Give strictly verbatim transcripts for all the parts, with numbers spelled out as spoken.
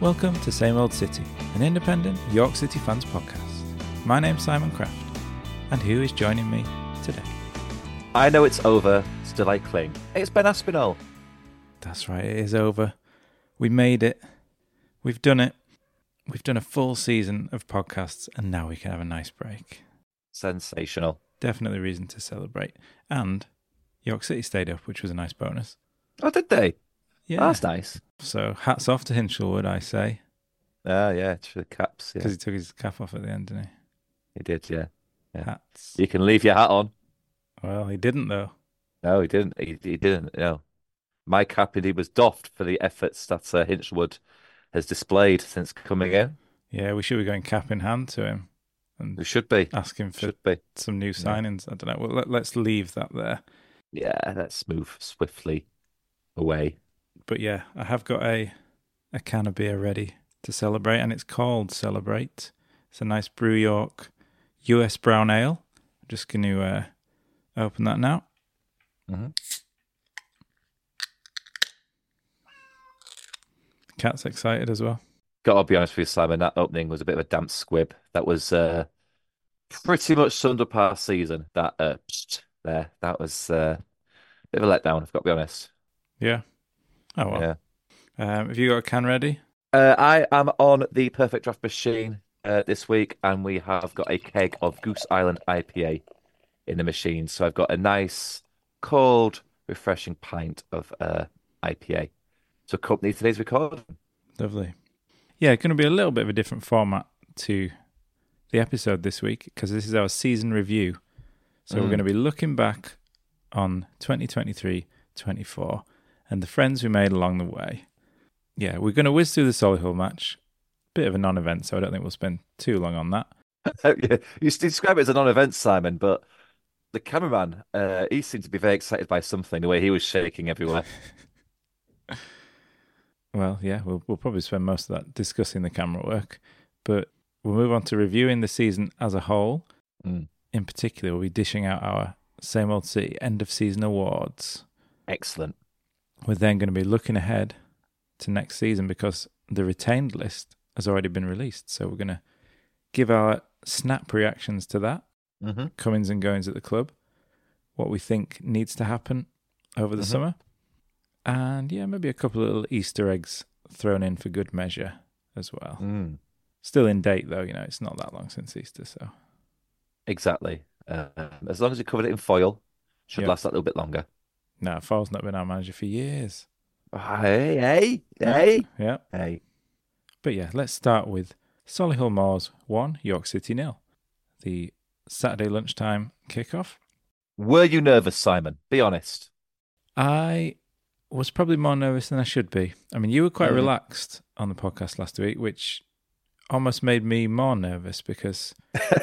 Welcome to Same Old City, an independent York City fans podcast. My name's Simon Kraft, and who is joining me today? I know it's over, still I cling. It's Ben Aspinall. That's right, it is over. We made it. We've done it. We've done a full season of podcasts, and now we can have a nice break. Sensational. Definitely reason to celebrate. And York City stayed up, which was a nice bonus. Oh, did they? Yeah. Oh, that's nice. So hats off to Hinshelwood, I say. Ah, yeah, it's for the caps. Because Yeah. he took his cap off at the end, didn't he? He did, yeah. yeah. Hats. You can leave your hat on. Well, he didn't, though. No, he didn't. He, he didn't, no. My cap indeed was doffed for the efforts that uh, Hinshelwood has displayed since coming in. Yeah, we should be going cap in hand to him and We should be. ask him for Should be. some new signings. I don't know. Well, let, let's leave that there. Yeah, let's move swiftly away. But yeah, I have got a a can of beer ready to celebrate, and it's called Celebrate. It's a nice Brew York U S Brown Ale. I'm just going to uh, open that now. Mm-hmm. Cat's excited as well. Gotta be honest with you, Simon, that opening was a bit of a damp squib. That was uh, pretty much summed up our season. That uh, psst, there, that was uh, a bit of a letdown, I've got to be honest. Yeah. Oh, well. Yeah. Um, have you got a can ready? Uh, I am on the Perfect Draft machine uh, this week, and we have got a keg of Goose Island I P A in the machine. So I've got a nice, cold, refreshing pint of uh, I P A to accompany today's recording. Lovely. Yeah, it's going to be a little bit of a different format to the episode this week because this is our season review. So Mm. we're going to be looking back on twenty twenty-three twenty-four and the friends we made along the way. Yeah, we're going to whiz through the Solihull match. Bit of a non-event, so I don't think we'll spend too long on that. Yeah, you describe it as a non-event, Simon, but the cameraman, uh, he seemed to be very excited by something, the way he was shaking everywhere. Well, yeah, we'll, we'll probably spend most of that discussing the camera work, but we'll move on to reviewing the season as a whole. Mm. In particular, we'll be dishing out our Same Old City end-of-season awards. Excellent. We're then going to be looking ahead to next season because the retained list has already been released. So we're going to give our snap reactions to that, Mm-hmm. comings and goings at the club, what we think needs to happen over the Mhm. summer, and yeah, maybe a couple of little Easter eggs thrown in for good measure as well. Mm. Still in date though, you know, it's not that long since Easter, so Exactly. Uh, as long as you covered it in foil, should Yep. last that little bit longer. no, Fall's not been our manager for years. Hey, hey, hey, Yeah, hey. but yeah, let's start with Solihull Moors one, York City nil. The Saturday lunchtime kickoff. Were you nervous, Simon? Be honest. I was probably more nervous than I should be. I mean, you were quite Mm. relaxed on the podcast last week, which almost made me more nervous because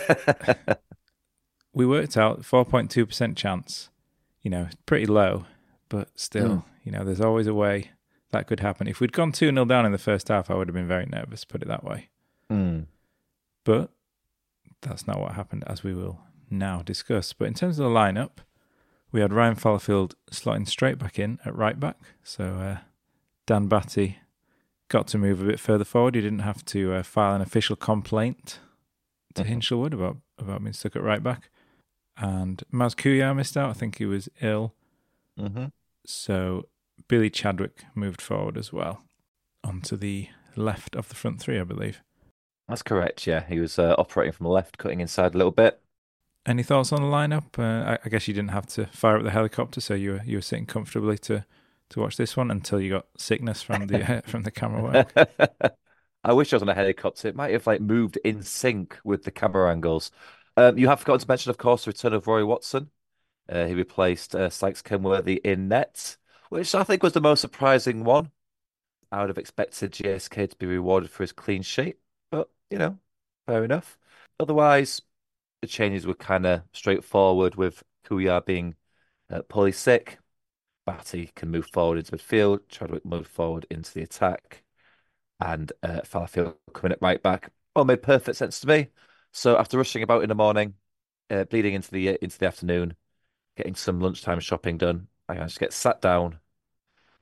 we worked out four point two percent chance. You know, pretty low, but still, Mm. you know, there's always a way that could happen. If we'd gone two nil down in the first half, I would have been very nervous, put it that way. Mm. But that's not what happened, as we will now discuss. But in terms of the lineup, we had Ryan Fallowfield slotting straight back in at right back. So uh, Dan Batty got to move a bit further forward. He didn't have to uh, file an official complaint to Mhm. Hinshelwood about, about being stuck at right back. And Maz Kuyar missed out. I think he was ill. Mm-hmm. So Billy Chadwick moved forward as well onto the left of the front three, I believe. That's correct, yeah. He was uh, operating from the left, cutting inside a little bit. Any thoughts on the lineup? Uh, I, I guess you didn't have to fire up the helicopter, so you were you were sitting comfortably to, to watch this one until you got sickness from the from the camera work. I wish I was on a helicopter. It might have like moved in sync with the camera angles. Um, you have forgotten to mention, of course, the return of Roy Watson. Uh, he replaced uh, Sykes Kenworthy in net, which I think was the most surprising one. I would have expected J S K to be rewarded for his clean sheet, but you know, fair enough. Otherwise, the changes were kind of straightforward, with Kuyar being uh, poorly sick. Batty can move forward into midfield. Chadwick moved forward into the attack, and uh, Fallowfield coming at right back. All made perfect sense to me. So after rushing about in the morning, uh, bleeding into the into the afternoon, getting some lunchtime shopping done, I managed to get sat down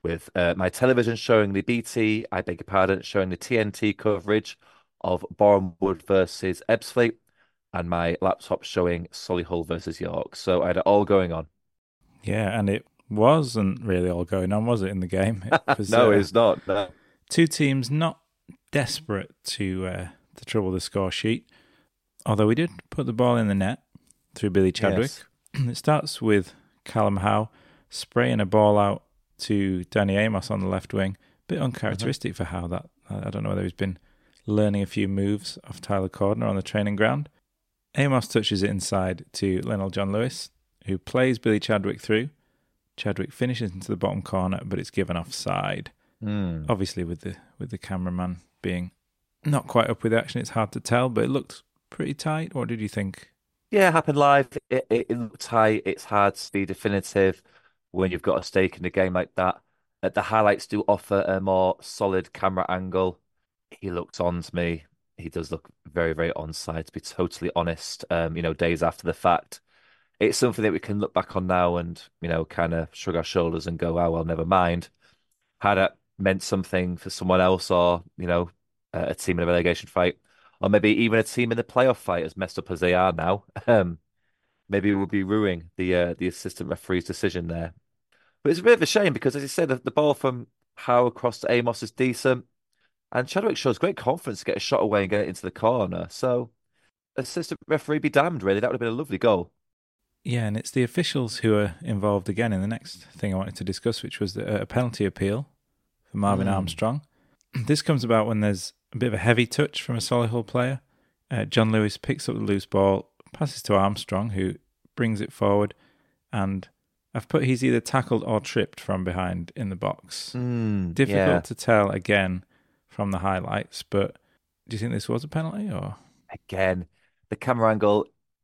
with uh, my television showing the B T, I beg your pardon, showing the T N T coverage of Bournemouth versus Ebbsfleet, and my laptop showing Solihull versus York. So I had it all going on. Yeah, and it wasn't really all going on, was it, in the game? It was No, uh, it's not. No. two teams not desperate to uh, to trouble the score sheet, although we did put the ball in the net through Billy Chadwick. Yes. It starts with Callum Howe spraying a ball out to Danny Amos on the left wing. Bit uncharacteristic mm-hmm. for Howe. That I don't know whether he's been learning a few moves off Tyler Cordner on the training ground. Amos touches it inside to Lionel John Lewis, who plays Billy Chadwick through. Chadwick finishes into the bottom corner, but it's given offside. Mm. Obviously, with the with the cameraman being not quite up with the action, it's hard to tell, but it looked pretty tight. What did you think? Yeah, it happened live. It, it, it looked tight. It's hard to be definitive when you've got a stake in a game like that. Uh, the highlights do offer a more solid camera angle. He looked on to me. He does look very, very onside, to be totally honest. Um, you know, days after the fact, it's something that we can look back on now and, you know, kind of shrug our shoulders and go, oh, well, never mind. Had it meant something for someone else or, you know, a team in a relegation fight, or maybe even a team in the playoff fight, as messed up as they are now, um, maybe we'll be ruining the uh, the assistant referee's decision there. But it's a bit of a shame because, as you said, the, the ball from Howe across to Amos is decent. And Chadwick shows great confidence to get a shot away and get it into the corner. So, assistant referee be damned, really. That would have been a lovely goal. Yeah, and it's the officials who are involved again in the next thing I wanted to discuss, which was the, a penalty appeal for Marvin mm. Armstrong. This comes about when there's a bit of a heavy touch from a Solihull player. Uh, John Lewis picks up the loose ball, passes to Armstrong, who brings it forward, and I've put he's either tackled or tripped from behind in the box. Mm, Difficult yeah. to tell again from the highlights, but do you think this was a penalty or? Again, the camera angle,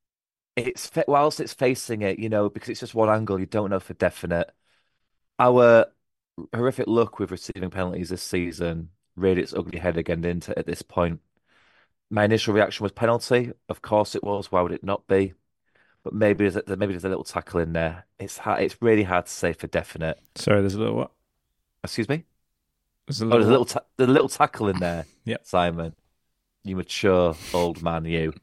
it's whilst it's facing it, you know, because it's just one angle, you don't know for definite. Our horrific luck with receiving penalties this season reared its ugly head again into at this point. My initial reaction was penalty. Of course it was. Why would it not be? But maybe there's a, maybe there's a little tackle in there. It's hard, it's really hard to say for definite. Sorry, there's a little what? Excuse me? There's a Oh, little, there's a little, ta there's a little tackle in there. Yeah, Simon, you mature old man, you.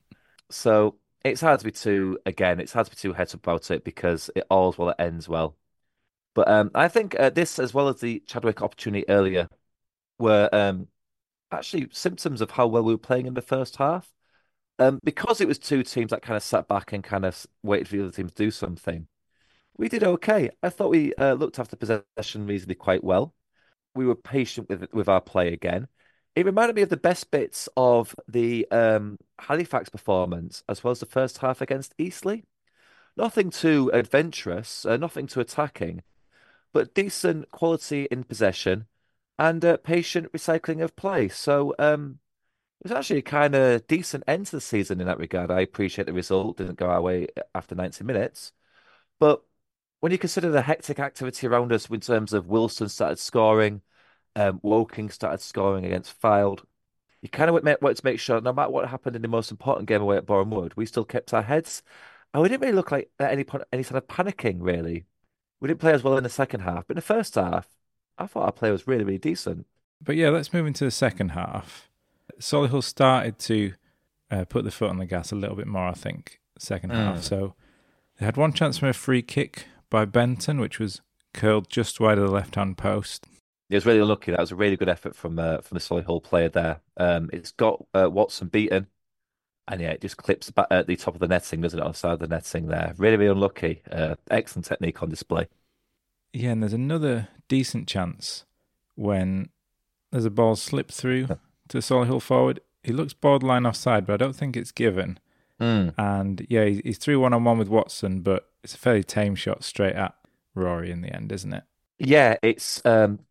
So it's hard to be too. Again, it's hard to be too heads up about it because it all's well that ends well. But um, I think uh, this, as well as the Chadwick opportunity earlier, were um, actually symptoms of how well we were playing in the first half. Um, because it was two teams that kind of sat back and kind of waited for the other team to do something. We did okay. I thought we uh, looked after possession reasonably quite well. We were patient with with our play again. It reminded me of the best bits of the um, Halifax performance, as well as the first half against Eastleigh. Nothing too adventurous, uh, nothing too attacking, but decent quality in possession and uh, patient recycling of play. So um, it was actually a kind of decent end to the season in that regard. I appreciate the result didn't go our way after ninety minutes, but when you consider the hectic activity around us in terms of Wilson started scoring, um, Woking started scoring against Fylde, you kind of wanted to make sure no matter what happened in the most important game away at Boreham Wood, we still kept our heads. And we didn't really look like at any point any sort of panicking, really. We didn't play as well in the second half, but in the first half, I thought our play was really, really decent. But yeah, let's move into the second half. Solihull started to uh, put the foot on the gas a little bit more, I think, second mm. half. So they had one chance from a free kick by Benton, which was curled just wide of the left-hand post. It was really unlucky. That was a really good effort from uh, from the Solihull player there. Um, it's got uh, Watson beaten, and yeah, it just clips back at the top of the netting, doesn't it, on the side of the netting there. Really, really unlucky. Uh, excellent technique on display. Yeah, and there's another decent chance when there's a ball slipped through to Solihull forward. He looks borderline offside, but I don't think it's given. Mm. And yeah, he's through one-on-one with Watson, but it's a fairly tame shot straight at Rory in the end, isn't it? Yeah, it's um,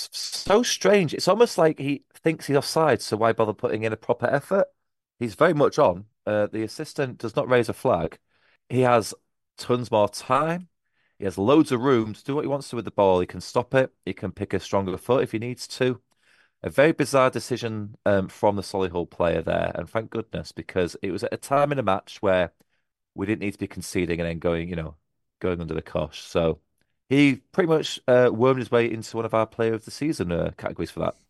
so strange. It's almost like he thinks he's offside, so why bother putting in a proper effort? He's very much on. Uh, the assistant does not raise a flag. He has tons more time. He has loads of room to do what he wants to with the ball. He can stop it. He can pick a stronger foot if he needs to. A very bizarre decision um, from the Solihull player there, and thank goodness, because it was at a time in a match where we didn't need to be conceding and then going, you know, going under the cosh. So He pretty much uh, wormed his way into one of our Player of the Season uh, categories for that.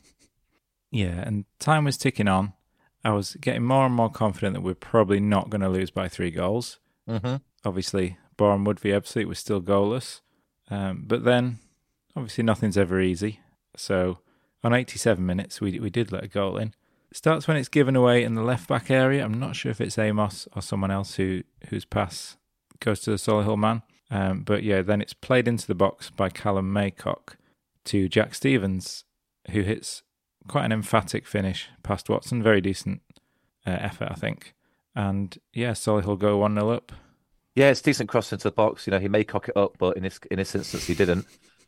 Yeah, and time was ticking on. I was getting more and more confident that we're probably not going to lose by three goals. Mm-hmm. Obviously, Bournemouth v Ebbsfleet was still goalless. Um, but then, obviously, nothing's ever easy. So, on eighty-seven minutes, we we did let a goal in. It starts when it's given away in the left back area. I'm not sure if it's Amos or someone else who whose pass goes to the Solihull man. Um, but yeah, then it's played into the box by Callum Maycock to Jack Stevens, who hits quite an emphatic finish past Watson. Very decent uh, effort, I think. And yeah, Solihull go one nil up. Yeah, it's decent cross into the box. You know, he may cock it up, but in this in this instance, he didn't.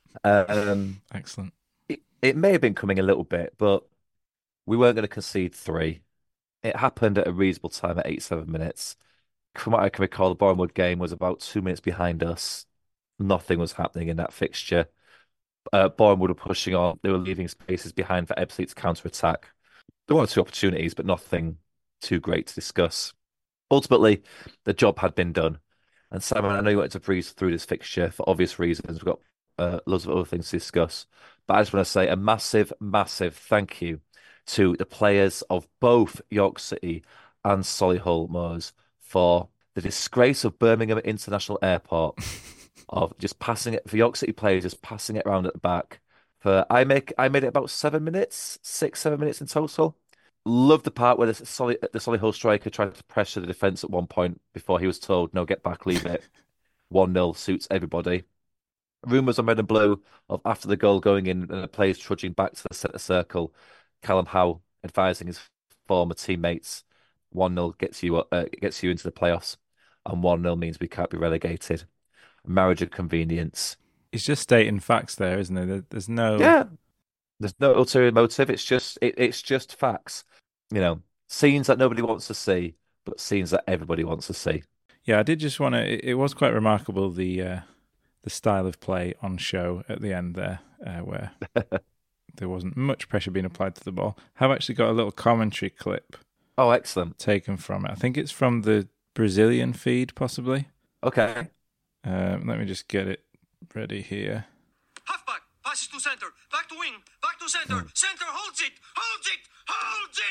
Um, Excellent. it, it may have been coming a little bit, but we weren't going to concede three. It happened at a reasonable time at eighty-seven minutes. From what I can recall, the Bournemouth game was about two minutes behind us. Nothing was happening in that fixture. Uh, Bournemouth were pushing on. They were leaving spaces behind for Ebbsfleet to counter-attack. There were two opportunities, but nothing too great to discuss. Ultimately, the job had been done. And Simon, I know you wanted to breeze through this fixture for obvious reasons. We've got uh, loads of other things to discuss. But I just want to say a massive, massive thank you to the players of both York City and Solihull Moors for the disgrace of Birmingham International Airport, of just passing it for York City players, just passing it around at the back. For I make I made it about seven minutes, six, seven minutes in total. Love the part where the Solly the Solihull striker tried to pressure the defense at one point before he was told, "No, get back, leave it." one nil suits everybody. Rumours on red and blue of after the goal going in and the players trudging back to the centre circle. Callum Howe advising his former teammates, one nil gets you uh, gets you into the playoffs, and one nil means we can't be relegated. Marriage of convenience. He's just stating facts there, isn't there? There's no. Yeah, there's no ulterior motive. It's just it, it's just facts. You know, scenes that nobody wants to see, but scenes that everybody wants to see. Yeah, I did just want to. It, it was quite remarkable the uh, the style of play on show at the end there, uh, where there wasn't much pressure being applied to the ball. I've actually got a little commentary clip Oh, excellent. taken from it. I think it's from the Brazilian feed, possibly. Okay. Um, let me just get it ready here. Halfback passes to center, back to wing, back to center. Center holds it, holds it, holds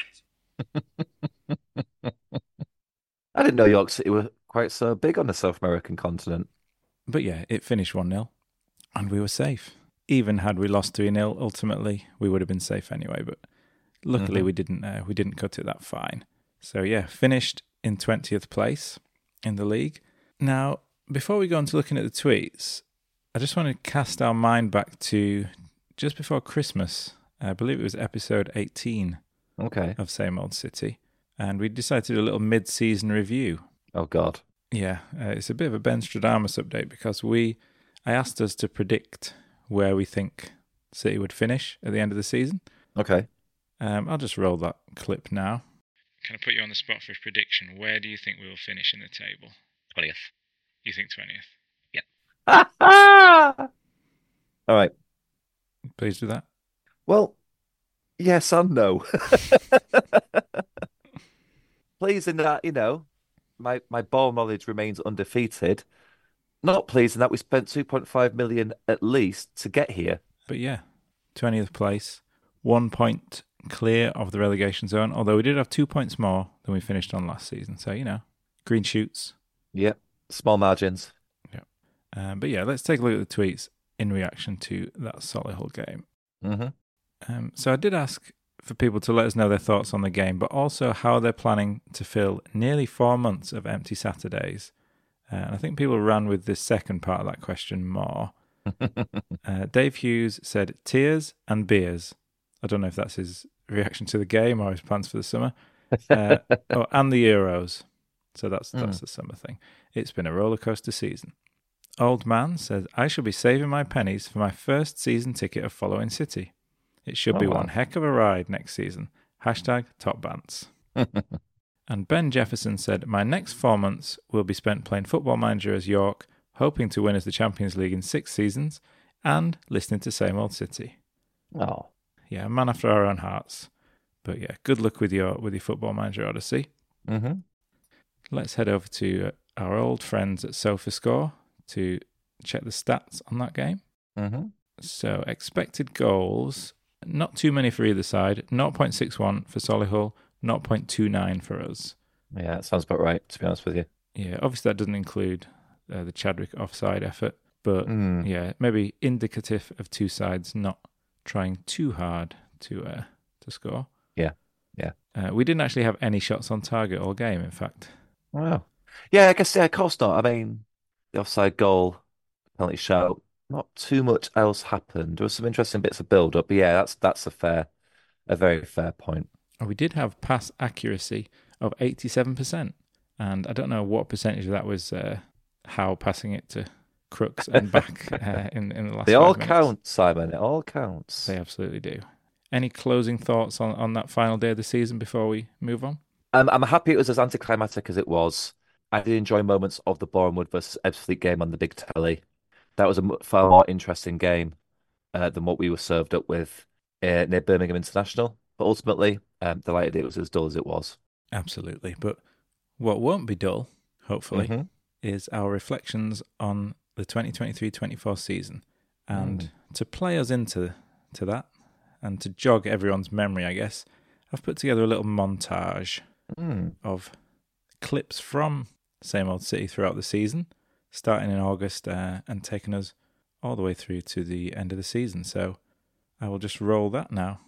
it. I didn't know York City were quite so big on the South American continent. But yeah, it finished one nil, and we were safe. Even had we lost three nil, ultimately, we would have been safe anyway. But luckily, Mhm. we didn't uh, we didn't cut it that fine. So yeah, finished in twentieth place in the league. Now, before we go on to looking at the tweets, I just want to cast our mind back to just before Christmas. I believe it was episode eighteen Okay. of Same Old City. And we decided to do a little mid-season review. Oh God. Yeah, uh, it's a bit of a Ben Stradamus update because we, I asked us to predict where we think City would finish at the end of the season. Okay. Um, I'll just roll that clip now. Can I put you on the spot for a prediction? Where do you think we will finish in the table? twentieth. You think twentieth? All right. Pleased with that? Well, yes and no. Pleased in that, you know, my, my ball knowledge remains undefeated. Not pleased in that we spent two point five million at least to get here. But yeah, twentieth place, one point clear of the relegation zone, although we did have two points more than we finished on last season. So, you know, green shoots. Yep. Small margins. Um, but yeah, let's take a look at the tweets in reaction to that Solihull game. Mm-hmm. Um, so I did ask for people to let us know their thoughts on the game, but also how they're planning to fill nearly four months of empty Saturdays. Uh, and I think people ran with the second part of that question more. uh, Dave Hughes said tears and beers. I don't know if that's his reaction to the game or his plans for the summer. Uh, oh, and the Euros. So that's that's Mm. the summer thing. It's been a roller coaster season. Old Man says, I shall be saving my pennies for my first season ticket of Following City. It should Oh, be wow. one heck of a ride next season. Hashtag Top Bants. And Ben Jefferson said, my next four months will be spent playing Football Manager as York, hoping to win as the Champions League in six seasons, and listening to Same Old City. Oh. Yeah, a man after our own hearts. But yeah, good luck with your with your Football Manager Odyssey. Mm-hmm. Let's head over to our old friends at SofaScore to check the stats on that game. Mm-hmm. So expected goals, not too many for either side. zero point six one for Solihull, zero point two nine for us. Yeah, that sounds about right, to be honest with you. Yeah, obviously that doesn't include uh, the Chadwick offside effort, but Mm. yeah, maybe indicative of two sides not trying too hard to uh, to score. Yeah, yeah. Uh, we didn't actually have any shots on target all game, in fact. Wow. Yeah, I guess, yeah, of course not. I mean, the offside goal, penalty shout, not too much else happened. There was some interesting bits of build-up, but yeah, that's that's a fair, a very fair point. And we did have pass accuracy of eighty-seven percent, and I don't know what percentage of that was uh, Howe passing it to Crooks and back uh, in, in the last They five all minutes. count, Simon. It all counts. They absolutely do. Any closing thoughts on, on that final day of the season before we move on? Um, I'm happy it was as anticlimactic as it was. I did enjoy moments of the Bournemouth versus Ebbsfleet game on the big telly. That was a m- far more interesting game uh, than what we were served up with uh, near Birmingham International. But ultimately, um, delighted it was as dull as it was. Absolutely. But what won't be dull, hopefully, Mhm. is our reflections on the twenty twenty-three twenty-four season. And Mm. to play us into to that and to jog everyone's memory, I guess, I've put together a little montage Mm. of clips from Same Old City throughout the season, starting in August uh, and taking us all the way through to the end of the season. So I will just roll that now.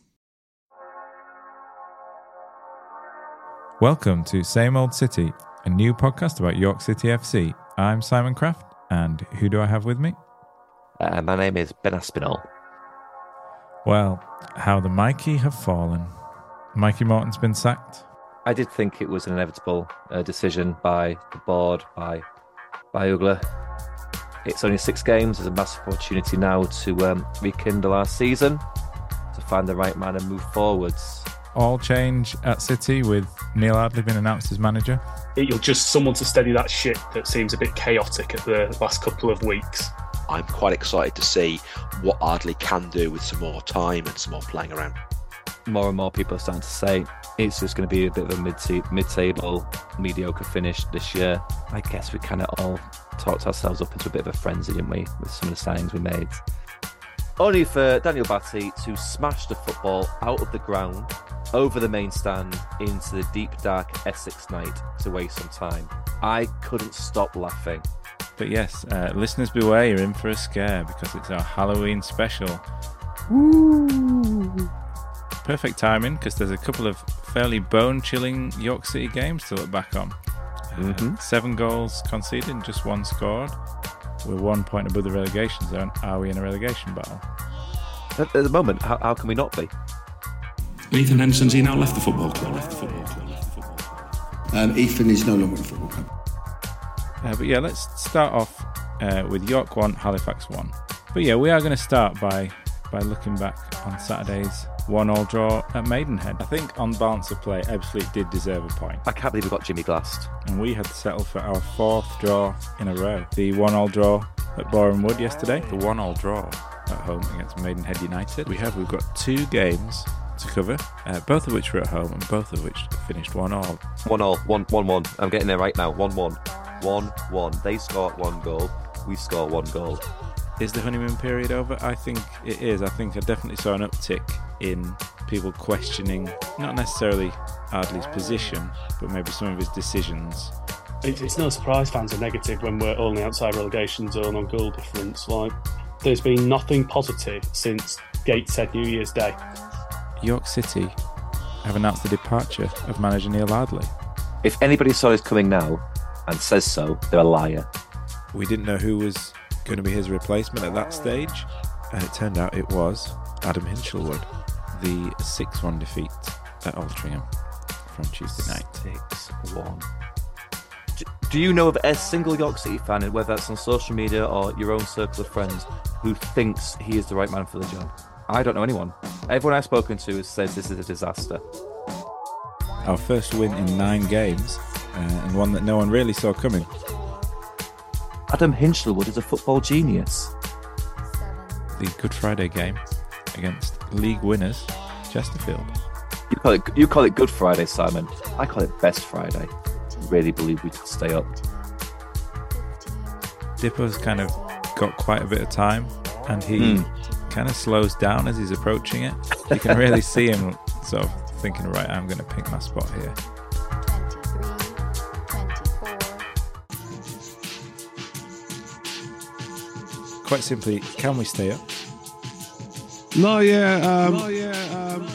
Welcome to Same Old City, a new podcast about York City F C. I'm Simon Kraft, and who do I have with me? Uh, my name is Ben Aspinall. Well, how the Mikey have fallen. Mikey Morton's been sacked. I did think it was an inevitable uh, decision by the board, by by Ugler. It's only six games. There's a massive opportunity now to um, rekindle our season, to find the right man and move forwards. All change at City with Neil Ardley being announced as manager. You're just someone to steady that ship that seems a bit chaotic at the last couple of weeks. I'm quite excited to see what Ardley can do with some more time and some more playing around. More and more people are starting to say it's just going to be a bit of a mid mid-table, mediocre finish this year. I guess we kind of all talked ourselves up into a bit of a frenzy, didn't we, with some of the signings we made. Only for Daniel Batty to smash the football out of the ground, over the main stand, into the deep, dark Essex night to waste some time. I couldn't stop laughing. But yes, uh, listeners beware, you're in for a scare because it's our Halloween special. Woo! Perfect timing because there's a couple of fairly bone-chilling York City games to look back on. Uh, Mm-hmm. Seven goals conceded and just one scored. We're one point above the relegation zone. Are we in a relegation battle? At, at the moment, how, how can we not be? Ethan Henderson's he now left the football club. Left the football club. Left the football club. Um, Ethan is no longer at the football club. Uh, but yeah, let's start off uh, with York one, Halifax one. But yeah, we are going to start by by looking back on Saturday's one-all draw at Maidenhead. I think on balance of play, Ebbsfleet did deserve a point, I can't believe we got Jimmy Glassed. and we had to settle for our fourth draw in a row. The one-all draw at Boreham Wood yesterday, the one-all draw at home against Maidenhead United. We have we've got two games to cover, uh, both of which were at home and both of which finished one-all. One all, one, one, one. I'm getting there right now. One, one, one, one. They score one goal. We score one goal. Is the honeymoon period over? I think it is. I think I definitely saw an uptick in people questioning, not necessarily Ardley's position, but maybe some of his decisions. It's, it's no surprise fans are negative when we're only outside relegation zone on goal difference. Like, there's been nothing positive since Gateshead New Year's Day. York City have announced the departure of manager Neil Ardley. If anybody saw this coming now and says so, they're a liar. We didn't know who was going to be his replacement at that stage, and it turned out it was Adam Hinchelwood. The six one defeat at Altrincham from Tuesday night. six one. Do, do you know of a single York City fan, whether that's on social media or your own circle of friends, who thinks he is the right man for the job? I don't know anyone. Everyone I've spoken to says this is a disaster. Our first win in nine games, uh, and one that no one really saw coming. Adam Hinchelwood is a football genius. The Good Friday game against league winners Chesterfield. You call it you call it Good Friday, Simon. I call it Best Friday. Really believe we could stay up. Dippo's kind of got quite a bit of time, and he Mm. kind of slows down as he's approaching it. You can really see him sort of thinking, right, I'm going to pick my spot here. Quite simply, can we stay up? No, yeah, um, no, yeah, um,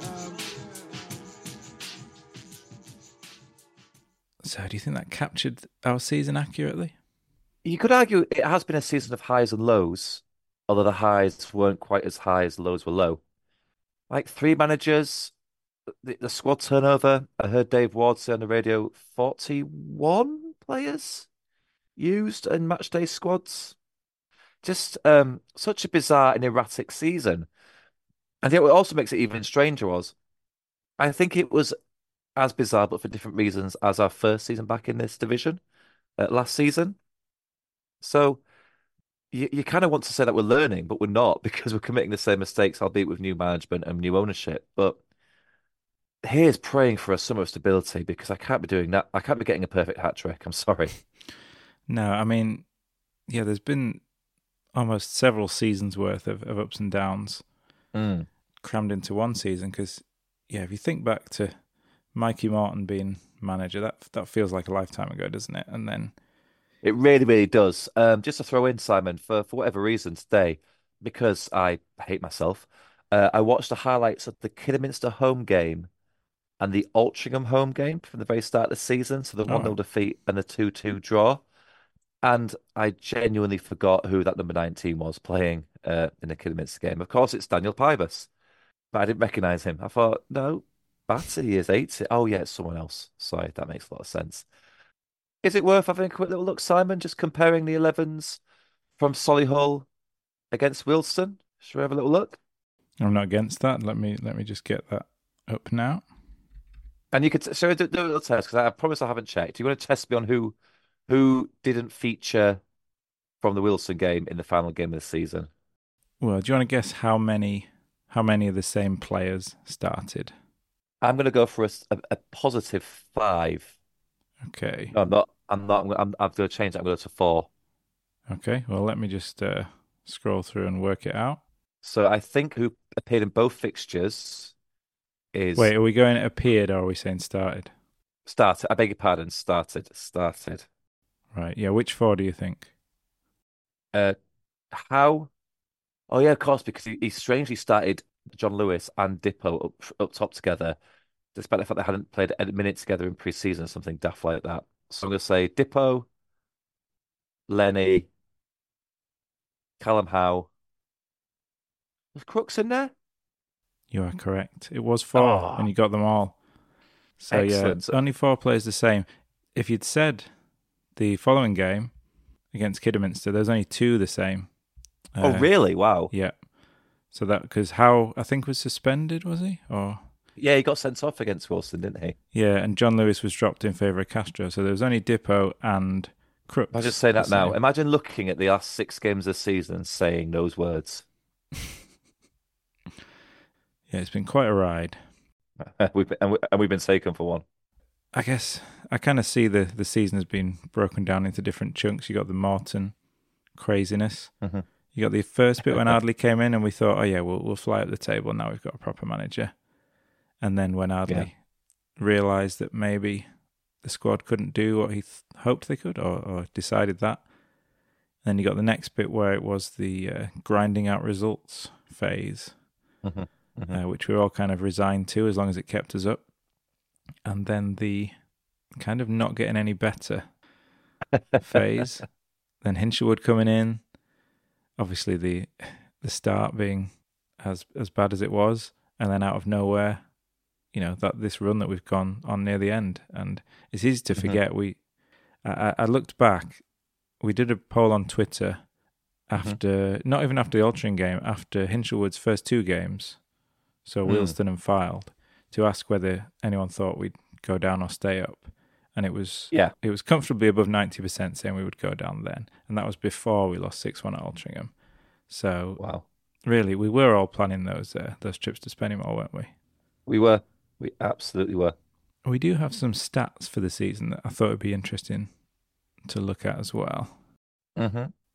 So do you think that captured our season accurately? You could argue it has been a season of highs and lows, although the highs weren't quite as high as the lows were low. Like three managers, the, the squad turnover. I heard Dave Ward say on the radio, forty-one players used in matchday squads. Just um, such a bizarre and erratic season. And yet what also makes it even stranger was, I think it was as bizarre, but for different reasons, as our first season back in this division uh, last season. So you, you kind of want to say that we're learning, but we're not, because we're committing the same mistakes, albeit with new management and new ownership. But here's praying for a summer of stability, because I can't be doing that. I can't be getting a perfect hat trick. I'm sorry. No, I mean, yeah, there's been almost several seasons worth of, of ups and downs Mm. crammed into one season. Because, yeah, if you think back to Mikey Morton being manager, that that feels like a lifetime ago, doesn't it? And then It really, really does. Um, just to throw in, Simon, for, for whatever reason today, because I hate myself, uh, I watched the highlights of the Kidderminster home game and the Altrincham home game from the very start of the season. So the one nil right. defeat and the two two draw. And I genuinely forgot who that number nineteen was playing uh, in the Kidderminster game. Of course, it's Daniel Pybus, but I didn't recognise him. I thought, no, Batty is eighty. Oh, yeah, it's someone else. Sorry, that makes a lot of sense. Is it worth having a quick little look, Simon, just comparing the elevens from Solihull against Wilston? Should we have a little look? I'm not against that. Let me let me just get that up now. And you could, shall we do, do a little test? Because I promise I haven't checked. Do you want to test me on who who didn't feature from the Wilson game in the final game of the season? Well, do you want to guess how many how many of the same players started? I'm going to go for a, a, a positive five. Okay. No, I'm not. I'm not. I'm, I'm, I'm going to change that. I'm going to go to four. Okay. Well, let me just uh, scroll through and work it out. So I think who appeared in both fixtures is Wait, are we going appeared or are we saying started? started. I beg your pardon. Started. Started. Right. Yeah. Which four do you think? Uh, how? Oh yeah, of course, because he, he strangely started John Lewis and Dippo up up top together, despite the fact they hadn't played a minute together in pre-season or something daft like that. So I'm going to say Dippo, Lenny, Callum Howe. Was Crooks in there? You are correct. It was four, Oh. and you got them all. So Excellent. yeah, only four players the same. If you'd said the following game against Kidderminster, there's only two the same. Oh, Uh, really? Wow. Yeah. So that because Howe, I think, was suspended, was he? Or Yeah, he got sent off against Wilson, didn't he? yeah, and John Lewis was dropped in favour of Castro. So there was only Dippo and Crooks. I just say that the now. same. Imagine looking at the last six games of the season and saying those words. Yeah, it's been quite a ride. we've been, and, we, and we've been taken for one. I guess I kind of see the, the season has been broken down into different chunks. You got the Morton craziness. Mm-hmm. You got the first bit when Ardley came in, and we thought, oh yeah, we'll we'll fly up the table. Now we've got a proper manager. And then when Ardley Yeah. realised that maybe the squad couldn't do what he th- hoped they could, or, or decided that, then you got the next bit where it was the uh, grinding out results phase, Mm-hmm. Mm-hmm. uh, which we were all kind of resigned to as long as it kept us up. And then the kind of not getting any better phase. Then Hinshelwood coming in. Obviously the the start being as as bad as it was, and then out of nowhere, you know, that this run that we've gone on near the end. And it's easy to forget. Mm-hmm. We I, I looked back, we did a poll on Twitter after mm-hmm. not even after the Altrincham game, after Hinshelwood's first two games, so mm. Wilston and Fylde, to ask whether anyone thought we'd go down or stay up. And it was yeah. it was comfortably above ninety percent saying we would go down then. And that was before we lost six one at Altrincham. So wow. Really, we were all planning those uh, those trips to Spennymoor, weren't we? We were. We absolutely were. We do have some stats for the season that I thought would be interesting to look at as well. Mm-hmm.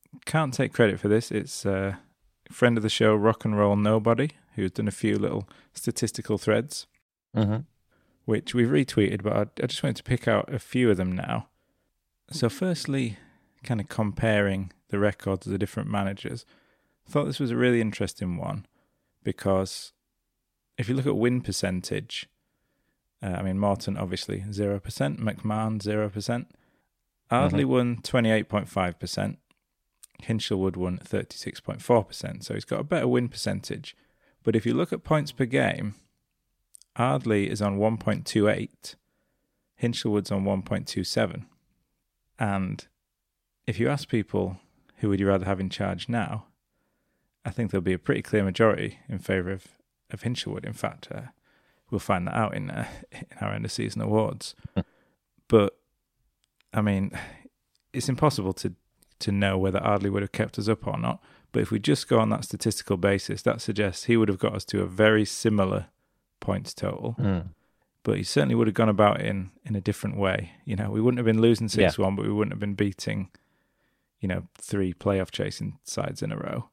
can't take credit for this. It's a friend of the show, Rock and Roll Nobody, who's done a few little statistical threads, Mm-hmm. which we've retweeted, but I, I just wanted to pick out a few of them now. So firstly, kind of comparing the records of the different managers. I thought this was a really interesting one because if you look at win percentage, uh, I mean, Morton obviously zero percent, McMahon zero percent. Ardley Mm-hmm. won twenty-eight point five percent. Hinshelwood won thirty-six point four percent. So he's got a better win percentage. But if you look at points per game, Ardley is on one point two eight. Hinshelwood's on one point two seven. And if you ask people who would you rather have in charge now, I think there'll be a pretty clear majority in favour of, of Hinshelwood. In fact, uh, we'll find that out in, uh, in our end of season awards. But, I mean, it's impossible to, to know whether Ardley would have kept us up or not. But if we just go on that statistical basis, that suggests he would have got us to a very similar points total. Mm. But he certainly would have gone about it in, in a different way. You know, we wouldn't have been losing six one, yeah. but we wouldn't have been beating, you know, three playoff chasing sides in a row.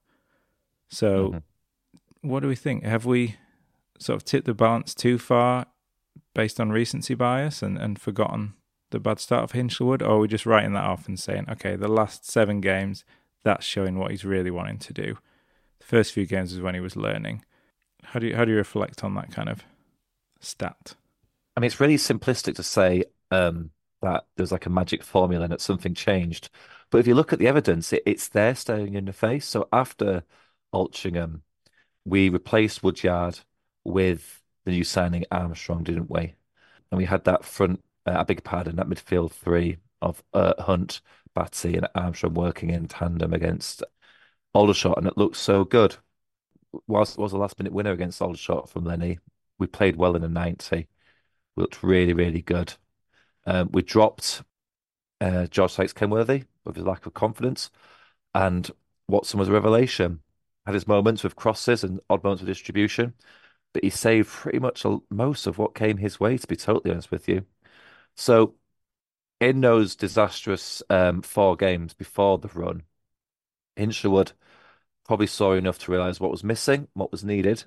So mm-hmm. what do we think? Have we sort of tipped the balance too far based on recency bias and, and forgotten the bad start of Hinshelwood? Or are we just writing that off and saying, okay, the last seven games, that's showing what he's really wanting to do. The first few games was when he was learning. How do you, how do you reflect on that kind of stat? I mean, it's really simplistic to say um, that there's like a magic formula and that something changed. But if you look at the evidence, it, it's there staring you in the face. So after Altrincham, we replaced Woodyard with the new signing Armstrong, didn't we? And we had that front, uh, I beg your pardon, that midfield three of uh, Hunt, Batsy and Armstrong working in tandem against Aldershot, and it looked so good. Whilst it was a last-minute winner against Aldershot from Lenny, we played well in the ninety. We looked really, really good. Um, we dropped uh, George Sykes-Kenworthy with his lack of confidence, and Watson was a revelation. Had his moments with crosses and odd moments of distribution, but he saved pretty much a, most of what came his way, to be totally honest with you. So in those disastrous um, four games before the run, Hinshelwood probably saw enough to realise what was missing, what was needed,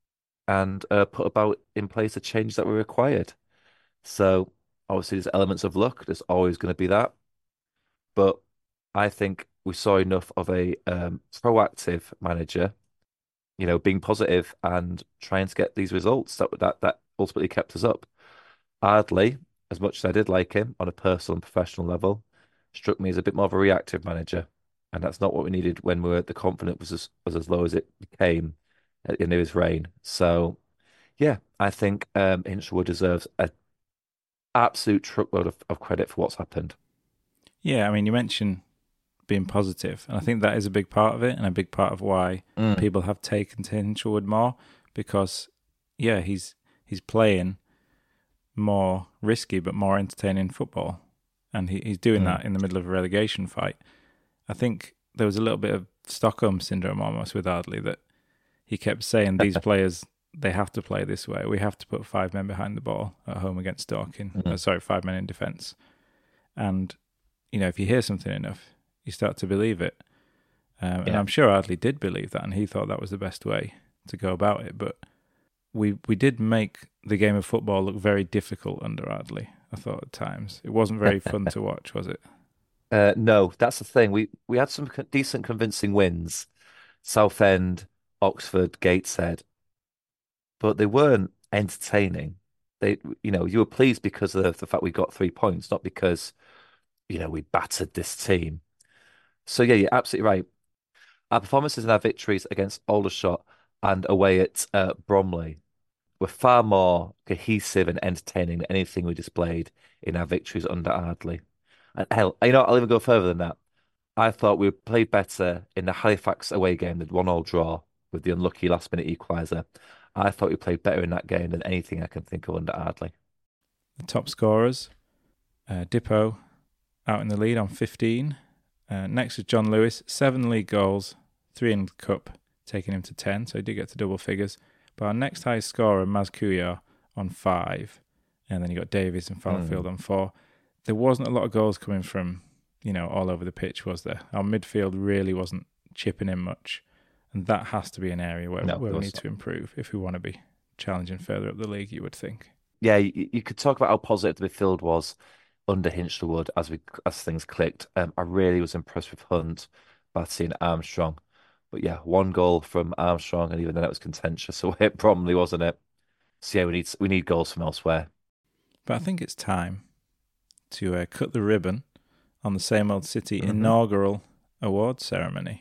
and uh, put about in place the change that were required. So obviously there's elements of luck. There's always going to be that. But I think we saw enough of a um, proactive manager, you know, being positive and trying to get these results that that that ultimately kept us up. Ardley, as much as I did like him on a personal and professional level, struck me as a bit more of a reactive manager. And that's not what we needed when we were the confidence was as, was as low as it became at the end of his reign. So, yeah, I think um, Hinshelwood deserves an absolute truckload of, of credit for what's happened. Yeah, I mean, you mentioned being positive, and I think that is a big part of it and a big part of why Mm. people have taken to Hinshelwood more because, yeah, he's he's playing more risky but more entertaining football, and he, he's doing Mm. that in the middle of a relegation fight. I think there was a little bit of Stockholm syndrome almost with Ardley that he kept saying these players, they have to play this way. We have to put five men behind the ball at home against Dorking. Mm. Uh, sorry, five men in defence. And, you know, if you hear something enough, you start to believe it. Um, And Yeah. I'm sure Ardley did believe that, and he thought that was the best way to go about it. But we we did make the game of football look very difficult under Ardley, I thought at times. It wasn't very fun to watch, was it? Uh, no, that's the thing. We we had some co- decent, convincing wins. Southend, Oxford, Gateshead, but they weren't entertaining. They, you know, you were pleased because of the fact we got three points, not because, you know, we battered this team. So yeah, you're absolutely right. Our performances and our victories against Aldershot and away at uh, Bromley were far more cohesive and entertaining than anything we displayed in our victories under Ardley. And hell, you know, I'll even go further than that. I thought we played better in the Halifax away game, the one-all draw with the unlucky last-minute equaliser. I thought we played better in that game than anything I can think of under Ardley. The top scorers, uh, Dippo out in the lead on fifteen. Uh, next was John Lewis, seven league goals, three in the cup, taking him to ten, so he did get to double figures. But our next highest scorer, Maz Kuyar, on five. And then you got Davies and Fallowfield Mm. on four. There wasn't a lot of goals coming from you know, all over the pitch, was there? Our midfield really wasn't chipping in much. And that has to be an area where, No, where we need not. to improve if we want to be challenging further up the league, you would think. Yeah, you, you could talk about how positive the midfield was under Hinchelwood as we as things clicked. Um, I really was impressed with Hunt, Batty, and Armstrong. But yeah, one goal from Armstrong, and even then it was contentious away at Bromley, wasn't it? So yeah, we need we need goals from elsewhere. But I think it's time to uh, cut the ribbon on the Same Old City Mhm. inaugural award ceremony.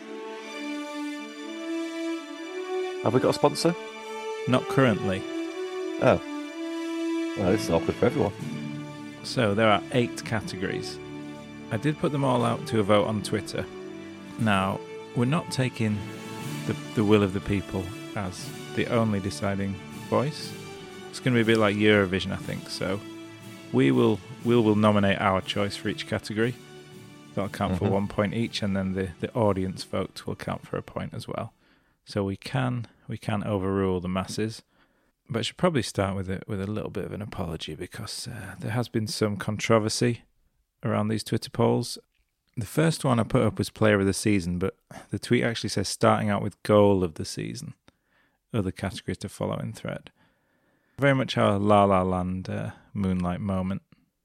Have we got a sponsor? Not currently. Oh, well, this is awkward for everyone. So there are eight categories. I did put them all out to a vote on Twitter. Now, we're not taking the, the will of the people as the only deciding voice. It's going to be a bit like Eurovision, I think. So we will we will nominate our choice for each category. That'll count for Mhm. one point each, and then the, the audience vote will count for a point as well. So we can we can overrule the masses. But I should probably start with a, with a little bit of an apology because uh, there has been some controversy around these Twitter polls. The first one I put up was Player of the Season, but the tweet actually says starting out with Goal of the Season. Other categories to follow in thread. Very much our La La Land uh, Moonlight moment.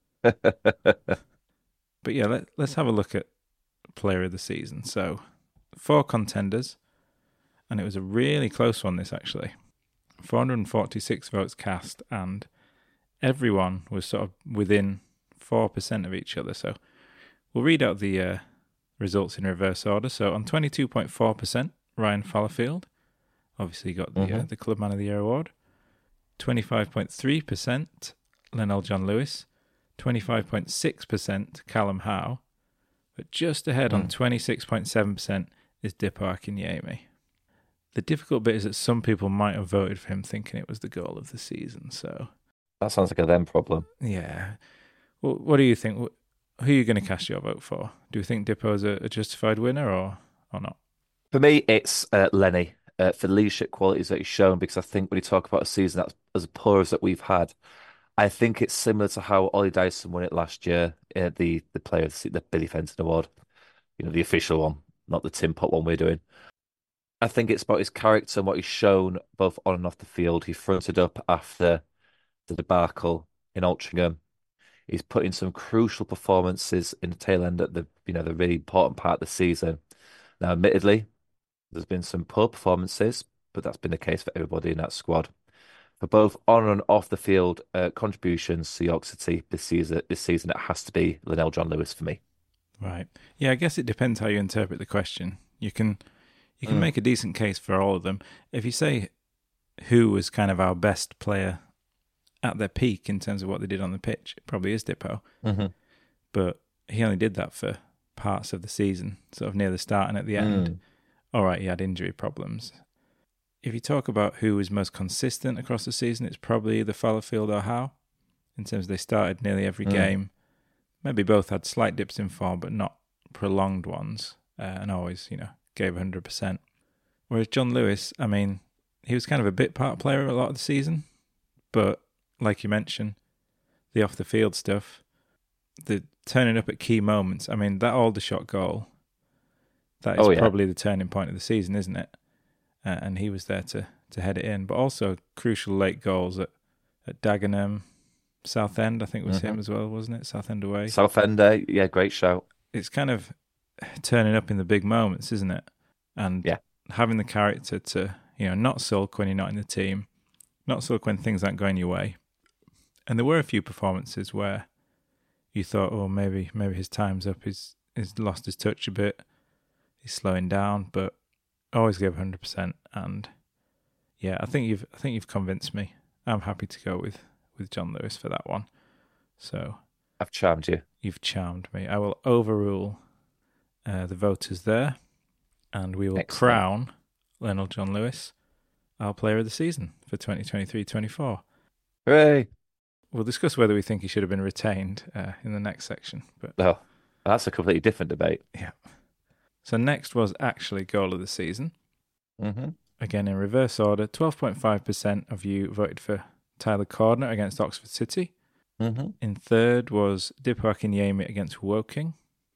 But yeah, let, let's have a look at Player of the Season. So, four contenders, and it was a really close one, this actually. four hundred forty-six votes cast, and everyone was sort of within four percent of each other. So we'll read out the uh, results in reverse order. So on twenty-two point four percent, Ryan Fallowfield. Obviously got the, Mhm. uh, the Club Man of the Year award. twenty-five point three percent, Lionel John Lewis. twenty-five point six percent, Callum Howe. But just ahead on Mm. twenty-six point seven percent is Dipo Akinyemi. The difficult bit is that some people might have voted for him thinking it was the goal of the season. So, That sounds like a them problem. yeah. Well, what do you think? Wh- Who are you going to cast your vote for? Do you think Dipo's a, a justified winner or, or not? For me, it's uh, Lenny uh, for the leadership qualities that he's shown. Because I think when you talk about a season that's as poor as that we've had, I think it's similar to how Ollie Dyson won it last year, uh, the the player, the Billy Fenton Award, you know, the official one, not the Tim Pot one we're doing. I think it's about his character and what he's shown both on and off the field. He fronted up after the debacle in Altrincham. He's put in some crucial performances in the tail end at the you know the really important part of the season. Now, admittedly, there's been some poor performances, but that's been the case for everybody in that squad. For both on and off the field uh, contributions to York City this season, this season it has to be Lionel John Lewis for me. Right. Yeah, I guess it depends how you interpret the question. You can you can Mm. make a decent case for all of them. If you say who was kind of our best player at their peak in terms of what they did on the pitch, it probably is Dipo. Mm-hmm. But he only did that for parts of the season, sort of near the start and at the end. Mm. All right, he had injury problems. If you talk about who was most consistent across the season, it's probably either Fallowfield or Howe, in terms of they started nearly every Mm. game. Maybe both had slight dips in form, but not prolonged ones, uh, and always, you know, gave one hundred percent. Whereas John Lewis, I mean, he was kind of a bit part player a lot of the season, but like you mentioned, the off-the-field stuff, the turning up at key moments, I mean, that Aldershot goal, that is Oh, yeah. probably the turning point of the season, isn't it? Uh, and he was there to, to head it in. But also crucial late goals at, at Dagenham, Southend, I think was Mhm. him as well, wasn't it? Southend away. Southend, uh, yeah, great shout. It's kind of turning up in the big moments, isn't it? And Yeah. having the character to, you know, not sulk when you're not in the team, not sulk when things aren't going your way. And there were a few performances where you thought, oh, maybe maybe his time's up. He's he's lost his touch a bit. He's slowing down, but always gave one hundred percent. And yeah, I think you've I think you've convinced me. I'm happy to go with, with John Lewis for that one. So I've charmed you. you've charmed me. I will overrule uh, the voters there, and we will Excellent. crown Lionel John Lewis our player of the season for twenty twenty-three twenty-four. Hooray! We'll discuss whether we think he should have been retained uh, in the next section. But Oh, that's a completely different debate. yeah. So next was actually goal of the season. Mm-hmm. Again, in reverse order, twelve point five percent of you voted for Tyler Cordner against Oxford City. Mm-hmm. In third was Dipo Akinyemi against Woking.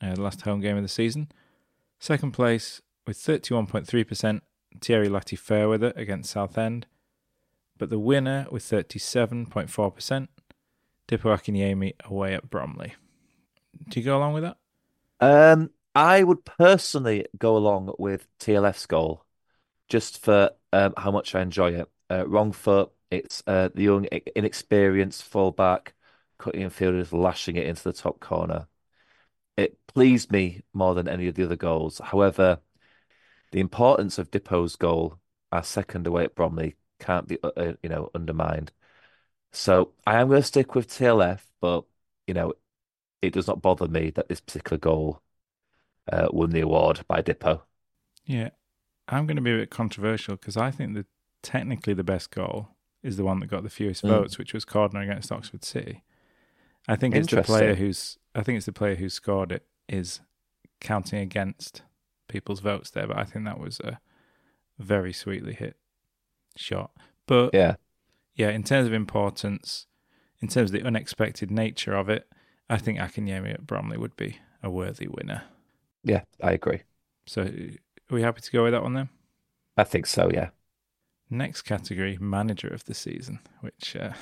uh, the last home game of the season. Second place with thirty-one point three percent, Thierry Latty Fairweather against Southend. But the winner with thirty-seven point four percent, Dipo Akinyemi away at Bromley. Do you go along with that? Um, I would personally go along with T L F's goal just for um, how much I enjoy it. Uh, wrong foot, it's uh, the young, inexperienced fullback cutting in fielders, lashing it into the top corner. It pleased me more than any of the other goals. However, the importance of Dipo's goal, our second away at Bromley, can't be uh, you know undermined. So I am going to stick with T L F, but you know it does not bother me that this particular goal uh, won the award by Dipo. Yeah, I'm going to be a bit controversial because I think that technically the best goal is the one that got the fewest Mm. votes, which was Cordner against Oxford City. I think it's the player who's I think it's the player who scored it is counting against people's votes there, but I think that was a very sweetly hit shot. But Yeah, yeah, in terms of importance, in terms of the unexpected nature of it, I think Akinyemi at Bromley would be a worthy winner. yeah, I agree. So are we happy to go with that one then? I think so, yeah. Next category, manager of the season, which uh,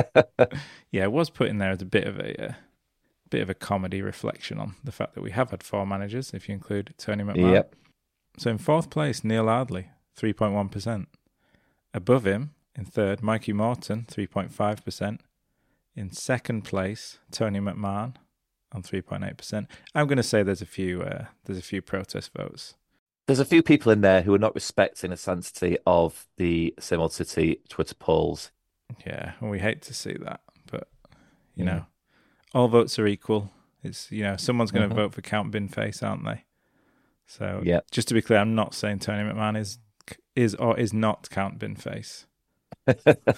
yeah, was put in there as a bit of a uh, bit of a comedy reflection on the fact that we have had four managers, if you include Tony McMahon. Yep. So in fourth place, Neil Ardley, three point one percent. Above him, in third, Mikey Morton, three point five percent. In second place, Tony McMahon on three point eight percent. I'm going to say there's a few uh, there's a few protest votes. There's a few people in there who are not respecting the sanctity of the Simo City Twitter polls. Yeah, and we hate to see that, but you Yeah. know, all votes are equal. It's you know, someone's going to Mhm. vote for Count Binface, aren't they? So Yeah. just to be clear, I'm not saying Tony McMahon is is or is not Count Binface. I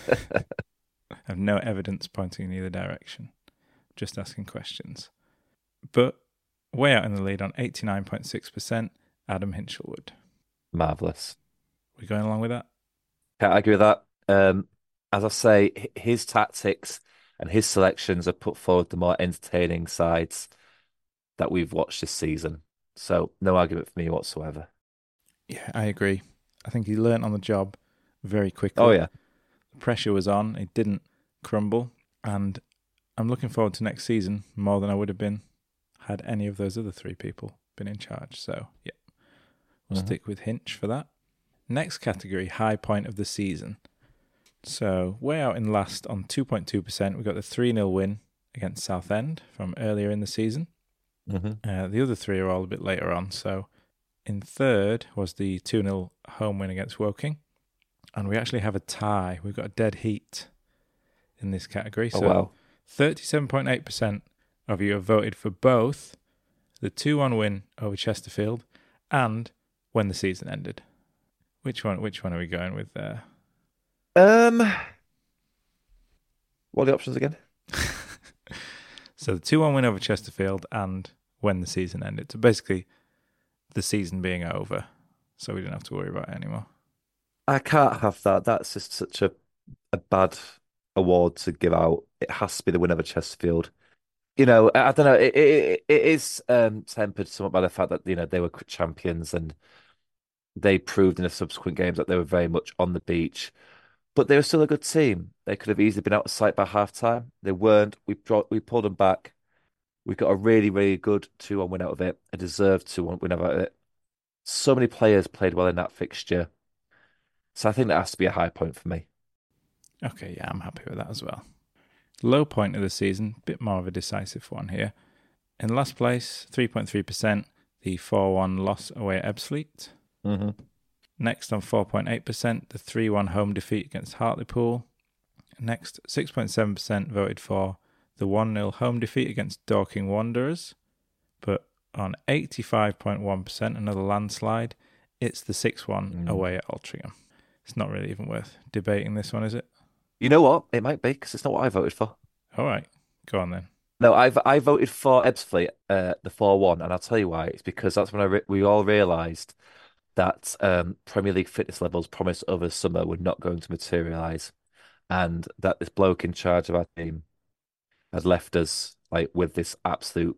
have no evidence pointing in either direction. Just asking questions. But way out in the lead on eighty-nine point six percent, Adam Hinchelwood. Marvellous. We going along with that? Can't argue with that. Um, as I say, h- his tactics and his selections have put forward the more entertaining sides that we've watched this season. So no argument for me whatsoever. Yeah, I agree. I think he learnt on the job very quickly. Oh, yeah. The pressure was on. It didn't crumble. And I'm looking forward to next season more than I would have been had any of those other three people been in charge. So, yeah, we'll Mhm. stick with Hinch for that. Next category, high point of the season. So, way out in last on two point two percent, we got the three nil win against Southend from earlier in the season. hmm Uh, the other three are all a bit later on. So, in third was the two nil home win against Woking. And we actually have a tie. We've got a dead heat in this category. Oh, So, wow. thirty-seven point eight percent of you have voted for both the two one win over Chesterfield and when the season ended. Which one Which one are we going with there? Um, what are the options again? So, the two one win over Chesterfield and when the season ended. So, basically, the season being over. So, we didn't have to worry about it anymore. I can't have that. That's just such a, a bad award to give out. It has to be the win over Chesterfield. You know, I, I don't know. It, it, it is um, tempered somewhat by the fact that, you know, they were champions and they proved in the subsequent games that they were very much on the beach. But they were still a good team. They could have easily been out of sight by half time. They weren't. We brought, we pulled them back. We got a really, really good two one win out of it. A deserved two one win out of it. So many players played well in that fixture. So I think that has to be a high point for me. Okay, yeah, I'm happy with that as well. Low point of the season, bit more of a decisive one here. In last place, three point three percent, the four one loss away at Ebbsfleet. Mm-hmm. Next on four point eight percent, the three one home defeat against Hartlepool. Next, six point seven percent voted for the one nil home defeat against Dorking Wanderers. But on eighty-five point one percent, another landslide, it's the six one Mm. away at Altrincham. It's not really even worth debating this one, is it? You know what? It might be because it's not what I voted for. All right, go on then. No, I I voted for Ebbsfleet, uh, the four one, and I'll tell you why. It's because that's when I re we all realised that um, Premier League fitness levels promised over the summer were not going to materialise, and that this bloke in charge of our team had left us like with this absolute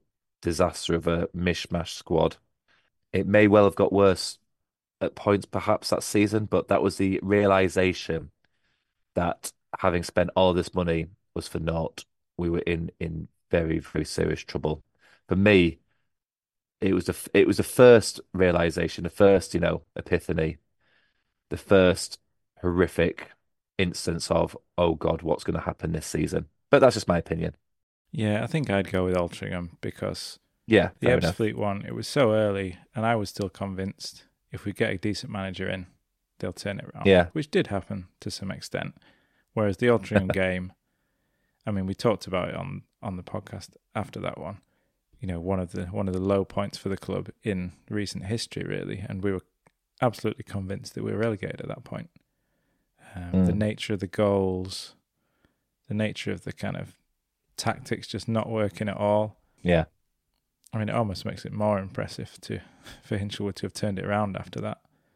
disaster of a mishmash squad. It may well have got worse at points perhaps that season, but that was the realization that having spent all this money was for naught. We were in in very, very serious trouble. For me, it was the it was the first realization, the first, you know, epiphany, the first horrific instance of, oh God, what's going to happen this season? But that's just my opinion. Yeah, I think I'd go with Altrincham because Yeah, the fair Ebbs enough. Fleet one, it was so early, and I was still convinced if we get a decent manager in, they'll turn it around. Yeah. Which did happen to some extent. Whereas the Altrincham game, I mean, we talked about it on, on the podcast after that one. You know, one of the one of the low points for the club in recent history, really, and we were absolutely convinced that we were relegated at that point. Um, Mm. The nature of the goals, the nature of the kind of tactics just not working at all. Yeah. I mean, it almost makes it more impressive to for Hinchelwood to have turned it around after that.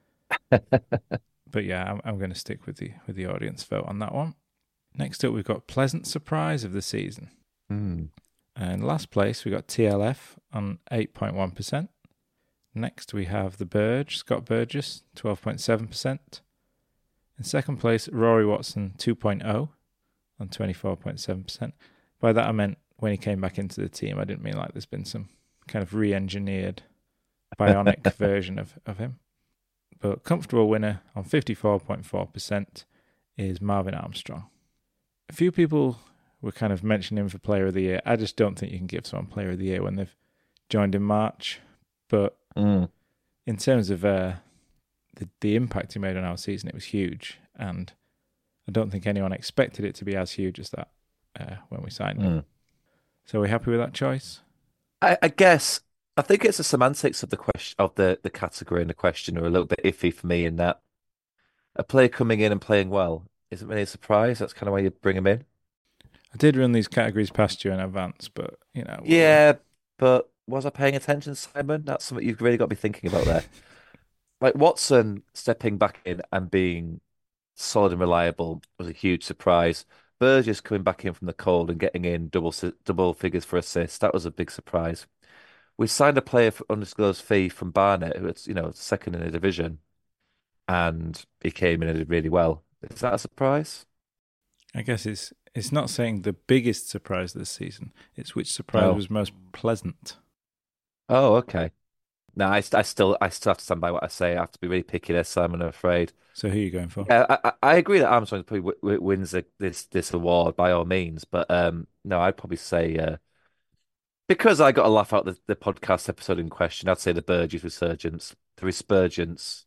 But yeah, I'm, I'm going to stick with the with the audience vote on that one. Next up, we've got Pleasant Surprise of the season. Mm. And last place, we got T L F on eight point one percent. Next, we have The Burge, Scott Burgess, twelve point seven percent. In second place, Rory Watson, two point oh on twenty-four point seven percent. By that, I meant when he came back into the team. I didn't mean like there's been some kind of re-engineered bionic version of, of him. But comfortable winner on fifty-four point four percent is Marvin Armstrong. A few people were kind of mentioning him for Player of the Year. I just don't think you can give someone Player of the Year when they've joined in March. But Mm. in terms of uh, the the impact he made on our season, it was huge. And I don't think anyone expected it to be as huge as that uh, when we signed him. Mm. So are we happy with that choice? I, I guess I think it's the semantics of the question of the the category and the question are a little bit iffy for me in that a player coming in and playing well isn't really a surprise. That's kind of why you bring him in. I did run these categories past you in advance, but, you know. Yeah, but was I paying attention, Simon? That's something you've really got to be thinking about there. Like Watson stepping back in and being solid and reliable was a huge surprise. Burgess coming back in from the cold and getting in double si- double figures for assists, that was a big surprise. We signed a player for undisclosed fee from Barnet, who was, you know, second in the division, and he came in and did really well. Is that a surprise? I guess it's it's not saying the biggest surprise this season. It's which surprise Oh. was most pleasant. Oh, okay. No, I, I still I still have to stand by what I say. I have to be really picky there, Simon, I'm afraid. So who are you going for? Yeah, I, I I agree that Armstrong probably w w wins the, this this award by all means, but um, no, I'd probably say uh, because I got a laugh out the, the podcast episode in question, I'd say the Burgess resurgence, the resurgence.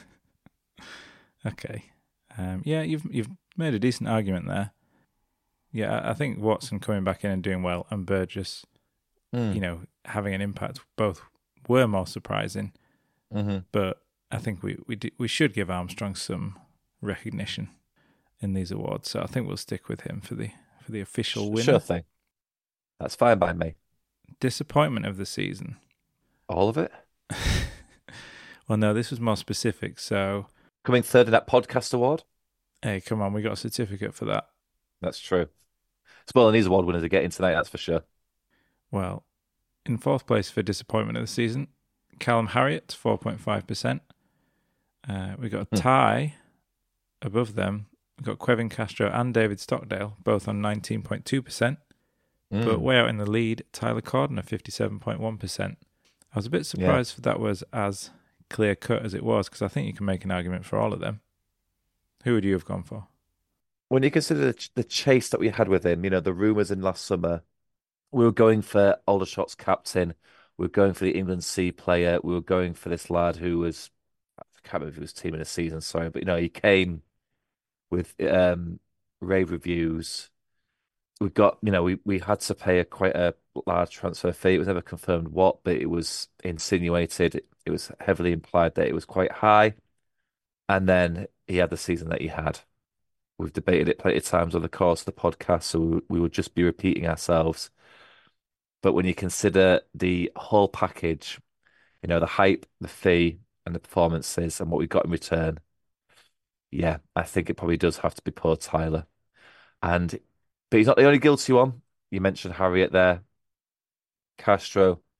Okay. Um, yeah, you've you've made a decent argument there. Yeah, I I think Watson coming back in and doing well, and Burgess, Mm. you know, having an impact, both were more surprising. hmm But I think we we do, we should give Armstrong some recognition in these awards. So I think we'll stick with him for the for the official winner. Sure thing. That's fine by me. Disappointment of the season. All of it. Well, no, this was more specific. So, Coming third in that podcast award. hey, come on, we got a certificate for that. That's true. Spoiling these award winners are getting tonight, that's for sure. Well, in fourth place for disappointment of the season, Callum Harriott, four point five percent. Uh, we got a Hmm. tie above them. We've got Quevin Castro and David Stockdale, both on nineteen point two percent. But Mm. way out in the lead, Tyler Cordner, fifty-seven point one percent. I was a bit surprised that was as clear cut as it was, because I think you can make an argument for all of them. Who would you have gone for? When you consider the, ch- the chase that we had with him, you know, the rumours in last summer, we were going for Aldershot's captain, we were going for the England C player, we were going for this lad who was, I can't remember if he was team in the season, sorry, but you know, he came with um, rave reviews. We got, you know, we, we had to pay a quite a large transfer fee. It was never confirmed what, but it was insinuated. It, it was heavily implied that it was quite high. And then he had the season that he had. We've debated it plenty of times over the course of the podcast, so we, we would just be repeating ourselves. But when you consider the whole package, you know, the hype, the fee, and the performances, and what we got in return, yeah, I think it probably does have to be poor Tyler. And but he's not the only guilty one. You mentioned Harriet there, Castro.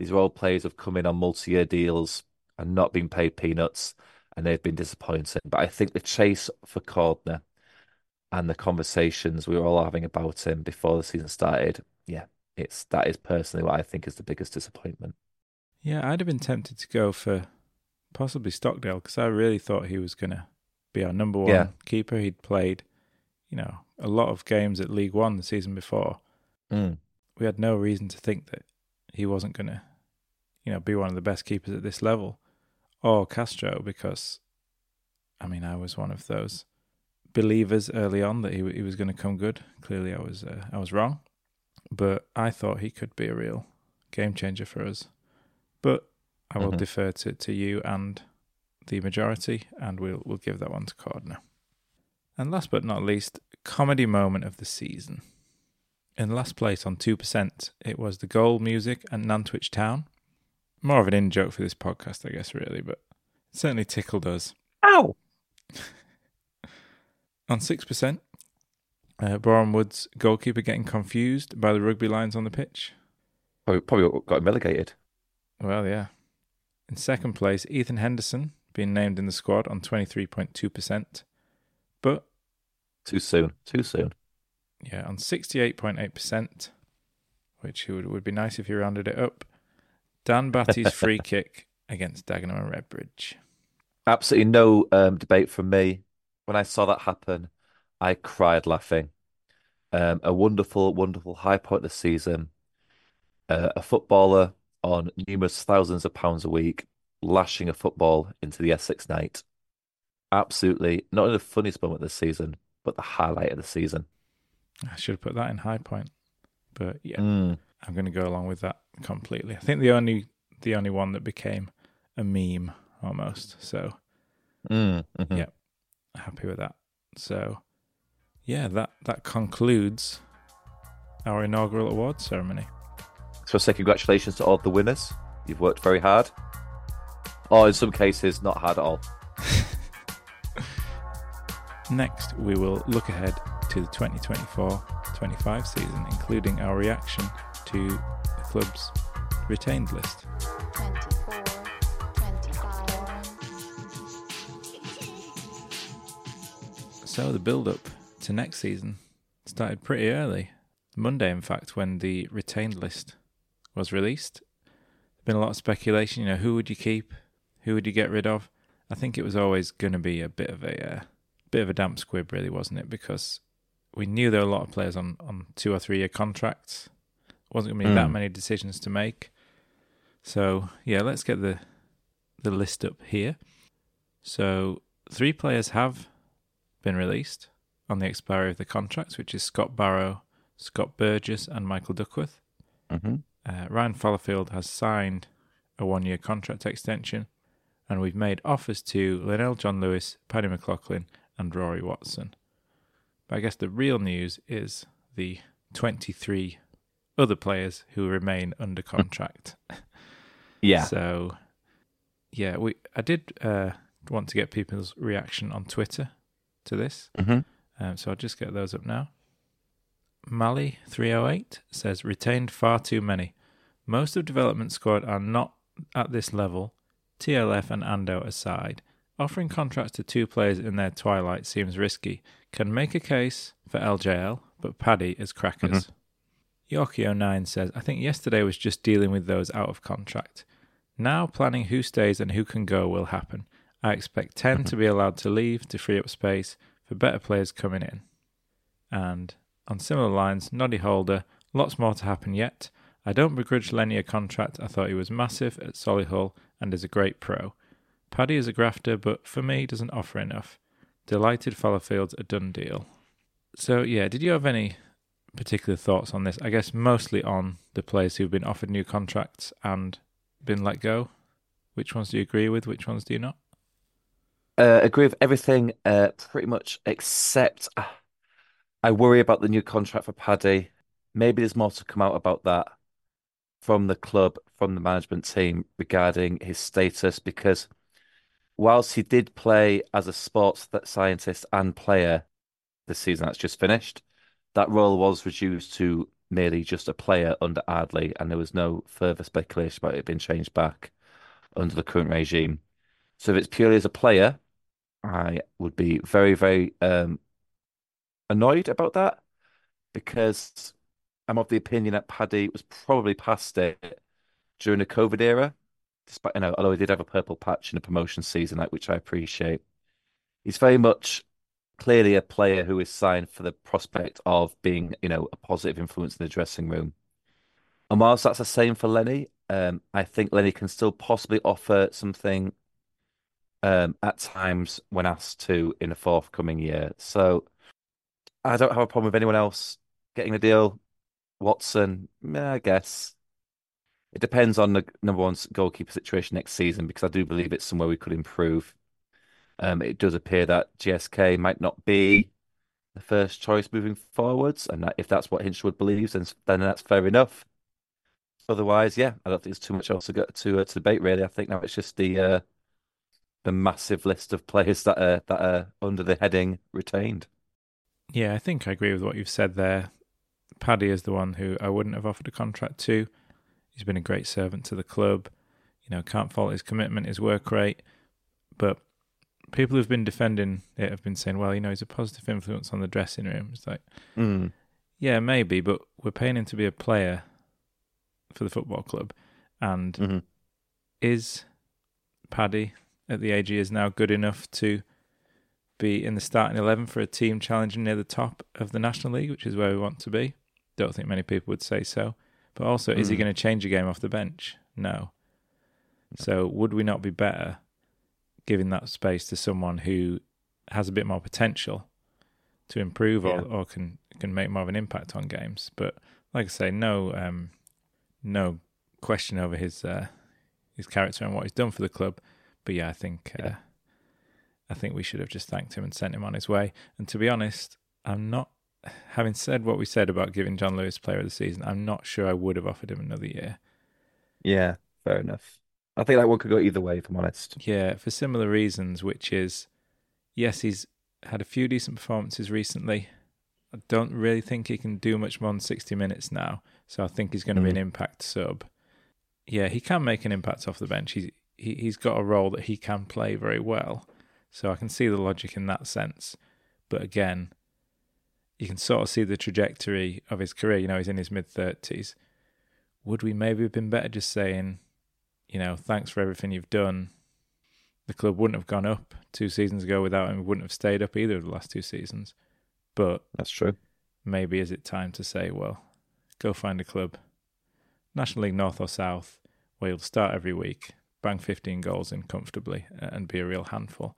These are all players who've come in on multi-year deals and not been paid peanuts, and they've been disappointing. But I think the chase for Cordner and the conversations we were all having about him before the season started, yeah, it's that is personally what I think is the biggest disappointment. Yeah, I'd have been tempted to go for possibly Stockdale because I really thought he was going to be our number one Yeah. keeper. He'd played, you know, a lot of games at League One the season before. Mm. We had no reason to think that he wasn't going to, you know, be one of the best keepers at this level. Or Castro, because, I mean, I was one of those believers early on that he he was going to come good. Clearly, I was uh, I was wrong, but I thought he could be a real game changer for us. But I will Mhm. defer to, to you and the majority, and we'll we'll give that one to Cordner. And last but not least, comedy moment of the season. In last place on two percent, it was the goal music and Nantwich Town. More of an in-joke for this podcast, I guess, really, but it certainly tickled us. Ow! On six percent, uh, Boreham Wood's goalkeeper getting confused by the rugby lines on the pitch. Probably, probably got him relegated. Well, yeah. In second place, Ethan Henderson being named in the squad on twenty-three point two percent. But, Too soon. Too soon. yeah, on sixty-eight point eight percent, which would, would be nice if you rounded it up, Dan Batty's free kick against Dagenham and Redbridge. Absolutely no um, debate from me. When I saw that happen, I cried laughing. Um, a wonderful, wonderful high point this season. Uh, a footballer on numerous thousands of pounds a week, lashing a football into the Essex night. Absolutely, not only the funniest moment this season, but the highlight of the season. I should have put that in high point. But, yeah, Mm. I'm going to go along with that completely. I think the only the only one that became a meme almost. So, Mm. Mhm. Yeah. happy with that. So, yeah, that, that concludes our inaugural awards ceremony. So I say congratulations to all of the winners. You've worked very hard. Or in some cases, not hard at all. Next, we will look ahead to the twenty twenty-four twenty-five season, including our reaction to the club's retained list. twenty-four, twenty-five. So the build-up to next season started pretty early. Monday, in fact, when the retained list was released. There's been a lot of speculation, you know, who would you keep? Who would you get rid of? I think it was always going to be a bit of a uh, bit of a damp squib, really, wasn't it? Because we knew there were a lot of players on, on two or three year contracts. Wasn't going to be Mm. that many decisions to make. So, yeah, let's get the the list up here. So, three players have been released on the expiry of the contracts, which is Scott Barrow, Scott Burgess, and Michael Duckworth. Mm-hmm. Uh, Ryan Fallowfield has signed a one-year contract extension, and we've made offers to Linnell John Lewis, Paddy McLaughlin, and Rory Watson. But I guess the real news is the twenty-three other players who remain under contract. Yeah. So, yeah, we I did uh, want to get people's reaction on Twitter to this. Mm-hmm. Um, so I'll just get those up now. Mally three oh eight says, retained far too many. Most of development squad are not at this level, T L F and Ando aside. Offering contracts to two players in their twilight seems risky. Can make a case for L J L, but Paddy is crackers. Mm-hmm. Yorkie oh nine says, I think yesterday was just dealing with those out of contract. Now planning who stays and who can go will happen. I expect ten mm-hmm. to be allowed to leave to free up space for better players coming in. And on similar lines, Noddy Holder, lots more to happen yet. I don't begrudge Lenny a contract. I thought he was massive at Solihull and is a great pro. Paddy is a grafter, but for me doesn't offer enough. Delighted Fallowfield's a done deal. So yeah, did you have any particular thoughts on this? I guess mostly on the players who've been offered new contracts and been let go. Which ones do you agree with? Which ones do you not? Uh, agree with everything uh, pretty much except uh, I worry about the new contract for Paddy. Maybe there's more to come out about that from the club, from the management team regarding his status, because whilst he did play as a sports scientist and player this season that's just finished, that role was reduced to merely just a player under Ardley, and there was no further speculation about it being changed back under the current regime. So if it's purely as a player, I would be very, very um, annoyed about that because I'm of the opinion that Paddy was probably past it during the COVID era, despite, you know, although he did have a purple patch in the promotion season, like, which I appreciate. He's very much clearly a player who is signed for the prospect of being, you know, a positive influence in the dressing room. And whilst that's the same for Lenny, um, I think Lenny can still possibly offer something um, at times when asked to in the forthcoming year. So I don't have a problem with anyone else getting a deal. Watson, meh, I guess. It depends on the number one goalkeeper situation next season because I do believe it's somewhere we could improve. Um, it does appear that G S K might not be the first choice moving forwards, and that, if that's what Hinchwood believes, then then that's fair enough. Otherwise, yeah, I don't think there's too much else to go to uh, to debate. Really, I think now it's just the uh, the massive list of players that are that are under the heading retained. Yeah, I think I agree with what you've said there. Paddy is the one who I wouldn't have offered a contract to. He's been a great servant to the club. You know, can't fault his commitment, his work rate. But people who've been defending it have been saying, well, you know, he's a positive influence on the dressing room. It's like, mm. yeah, maybe, but we're paying him to be a player for the football club. And mm-hmm. is Paddy at the age he is now good enough to be in the starting eleven for a team challenging near the top of the National League, which is where we want to be? Don't think many people would say so. But also, mm. is he going to change a game off the bench? No. So would we not be better giving that space to someone who has a bit more potential to improve or, yeah. or can can make more of an impact on games? But like I say, no um, no question over his uh, his character and what he's done for the club. But yeah, I think uh, yeah. I think we should have just thanked him and sent him on his way. And to be honest, I'm not, having said what we said about giving John Lewis Player of the Season, I'm not sure I would have offered him another year. Yeah, fair enough. I think that one could go either way, if I'm honest. Yeah, for similar reasons, which is, yes, he's had a few decent performances recently. I don't really think he can do much more than sixty minutes now, so I think he's going to mm. be an impact sub. Yeah, he can make an impact off the bench. He's, he, he's got a role that he can play very well, so I can see the logic in that sense. But again, you can sort of see the trajectory of his career. You know, he's in his mid-thirties. Would we maybe have been better just saying, you know, thanks for everything you've done? The club wouldn't have gone up two seasons ago without him. We wouldn't have stayed up either of the last two seasons. But that's true. Maybe is it time to say, well, go find a club, National League North or South, where you'll start every week, bang fifteen goals in comfortably and be a real handful.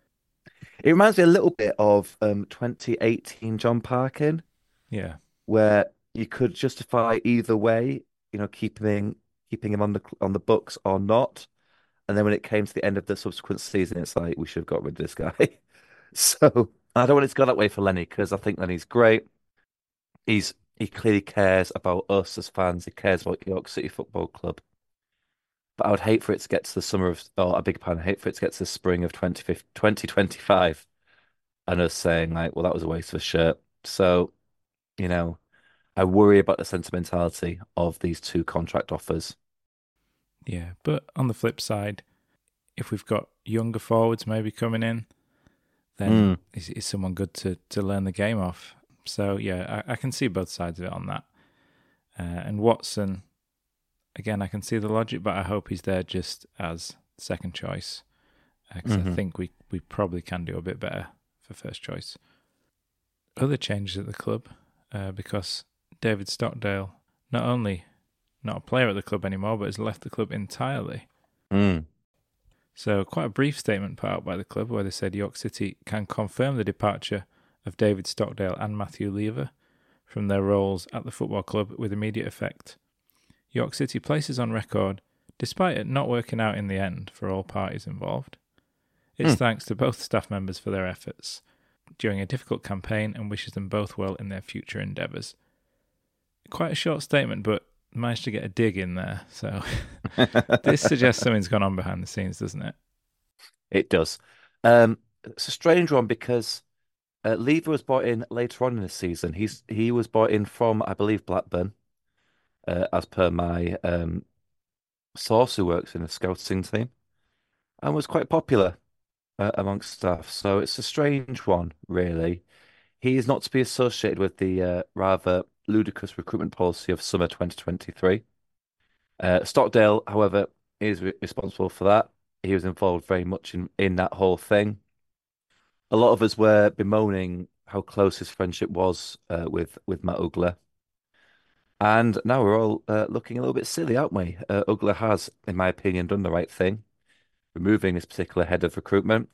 It reminds me a little bit of um, twenty eighteen John Parkin. Yeah. Where you could justify either way, you know, keeping keeping him on the on the books or not. And then when it came to the end of the subsequent season, it's like, we should have got rid of this guy. So I don't want it to go that way for Lenny, because I think Lenny's great. He's He clearly cares about us as fans. He cares about York City Football Club. But I would hate for it to get to the summer of, or a big pan, I hate for it to get to the spring of twenty twenty-five and us saying, like, well, that was a waste of a shirt. So, you know, I worry about the sentimentality of these two contract offers. Yeah, but on the flip side, if we've got younger forwards maybe coming in, then mm. is, is someone good to, to learn the game off? So, yeah, I, I can see both sides of it on that. Uh, and Watson, again, I can see the logic, but I hope he's there just as second choice, because uh, mm-hmm. I think we, we probably can do a bit better for first choice. Other changes at the club, uh, because David Stockdale, not only not a player at the club anymore, but has left the club entirely. Mm. So quite a brief statement put out by the club where they said York City can confirm the departure of David Stockdale and Matthew Lever from their roles at the football club with immediate effect. York City places on record, despite it not working out in the end for all parties involved, its mm. thanks to both staff members for their efforts during a difficult campaign and wishes them both well in their future endeavours. Quite a short statement, but managed to get a dig in there. So this suggests something's gone on behind the scenes, doesn't it? It does. Um, it's a strange one because Uh, Lever was brought in later on in the season. He's he was brought in from, I believe, Blackburn, uh, as per my um, source who works in the scouting team, and was quite popular uh, amongst staff. So it's a strange one, really. He is not to be associated with the uh, rather ludicrous recruitment policy of summer twenty twenty-three. Uh, Stockdale, however, is re responsible for that. He was involved very much in, in that whole thing. A lot of us were bemoaning how close his friendship was uh, with with Matt Ugler. And now we're all uh, looking a little bit silly, aren't we? Uh, Ugler has, in my opinion, done the right thing, removing this particular head of recruitment.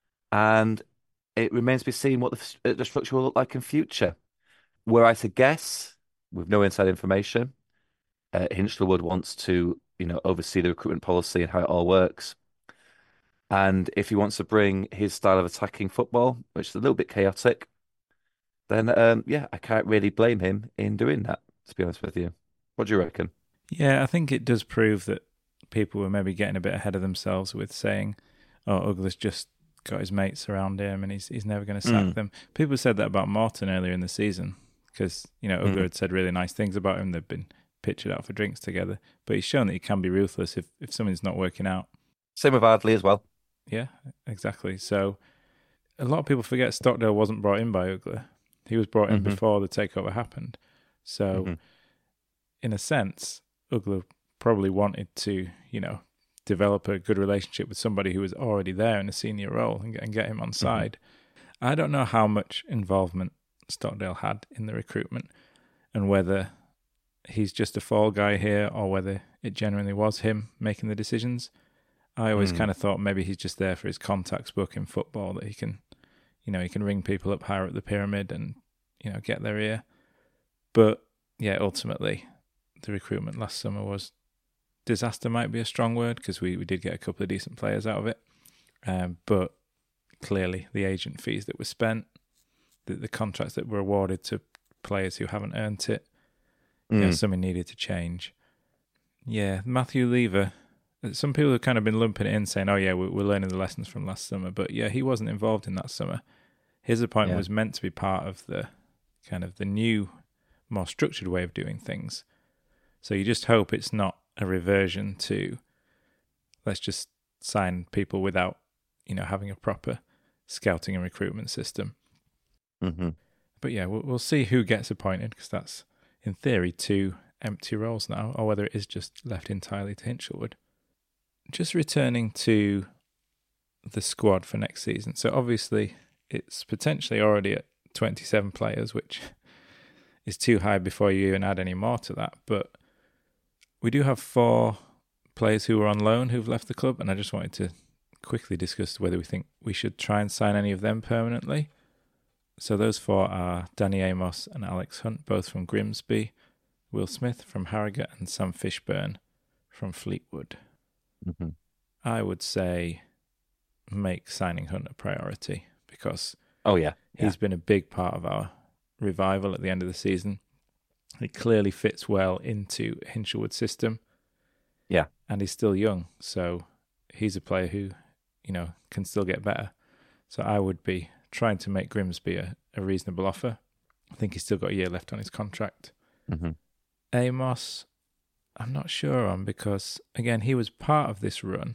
And it remains to be seen what the, the structure will look like in future. Were I to guess, with no inside information, uh, Hinchelwood wants to, you know, oversee the recruitment policy and how it all works. And if he wants to bring his style of attacking football, which is a little bit chaotic, then um, yeah, I can't really blame him in doing that, to be honest with you. What do you reckon? Yeah, I think it does prove that people were maybe getting a bit ahead of themselves with saying, oh, Ugler's just got his mates around him and he's he's never going to sack mm. them. People said that about Morton earlier in the season because, you know, Ugler mm. had said really nice things about him. They've been pictured out for drinks together. But he's shown that he can be ruthless if, if something's not working out. Same with Ardley as well. Yeah, exactly. So a lot of people forget Stockdale wasn't brought in by Ugler. He was brought in mm-hmm. before the takeover happened. So mm-hmm. in a sense, Ugler probably wanted to, you know, develop a good relationship with somebody who was already there in a senior role and get, and get him on side. Mm-hmm. I don't know how much involvement Stockdale had in the recruitment and whether he's just a fall guy here or whether it genuinely was him making the decisions. I always mm. kind of thought maybe he's just there for his contacts book in football, that he can, you know, he can ring people up higher up the pyramid and, you know, get their ear. But yeah, ultimately, the recruitment last summer was disaster. Might be a strong word because we, we did get a couple of decent players out of it. Um, but clearly, the agent fees that were spent, the, the contracts that were awarded to players who haven't earned it, mm. you know, something needed to change. Yeah, Matthew Lever. Some people have kind of been lumping it in, saying, "Oh yeah, we're learning the lessons from last summer." But yeah, he wasn't involved in that summer. His appointment yeah. was meant to be part of the kind of the new, more structured way of doing things. So you just hope it's not a reversion to let's just sign people without, you know, having a proper scouting and recruitment system. Mm-hmm. But yeah, we'll, we'll see who gets appointed because that's in theory two empty roles now, or whether it is just left entirely to Hinchelwood. Just returning to the squad for next season. So obviously it's potentially already at twenty-seven players, which is too high before you even add any more to that. But we do have four players who are on loan who've left the club, and I just wanted to quickly discuss whether we think we should try and sign any of them permanently. So those four are Danny Amos and Alex Hunt, both from Grimsby, Will Smith from Harrogate, and Sam Fishburn from Fleetwood. Mm-hmm. I would say make signing Hunt a priority because oh yeah, yeah. he's been a big part of our revival at the end of the season. He clearly fits well into Hinchelwood's system. Yeah. And he's still young, so he's a player who, you know, can still get better. So I would be trying to make Grimsby a, a reasonable offer. I think he's still got a year left on his contract. Mm-hmm. Amos, I'm not sure on because, again, he was part of this run,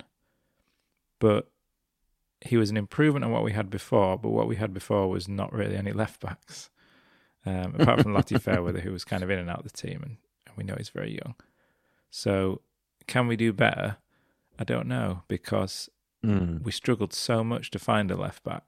but he was an improvement on what we had before, but what we had before was not really any left-backs, um, apart from Lottie Fairweather, who was kind of in and out of the team, and, and we know he's very young. So can we do better? I don't know, because mm. we struggled so much to find a left-back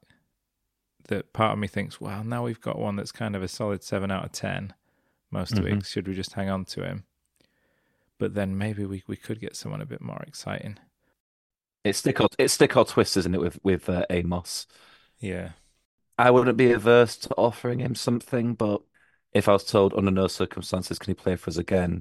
that part of me thinks, well, now we've got one that's kind of a solid seven out of ten most mm-hmm. weeks. Should we just hang on to him? But then maybe we, we could get someone a bit more exciting. It's stick or it's stick or twist, isn't it, with with uh, Amos? Yeah. I wouldn't be averse to offering him something, but if I was told under no circumstances can he play for us again,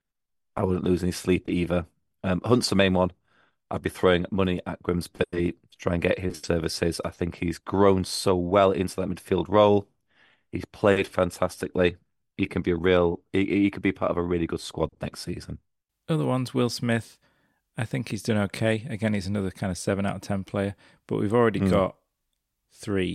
I wouldn't lose any sleep either. Um, Hunt's the main one. I'd be throwing money at Grimsby to try and get his services. I think he's grown so well into that midfield role. He's played fantastically. He can be a real. He, he could be part of a really good squad next season. Other ones, Will Smith. I think he's done okay. Again, he's another kind of seven out of ten player, but we've already mm. got three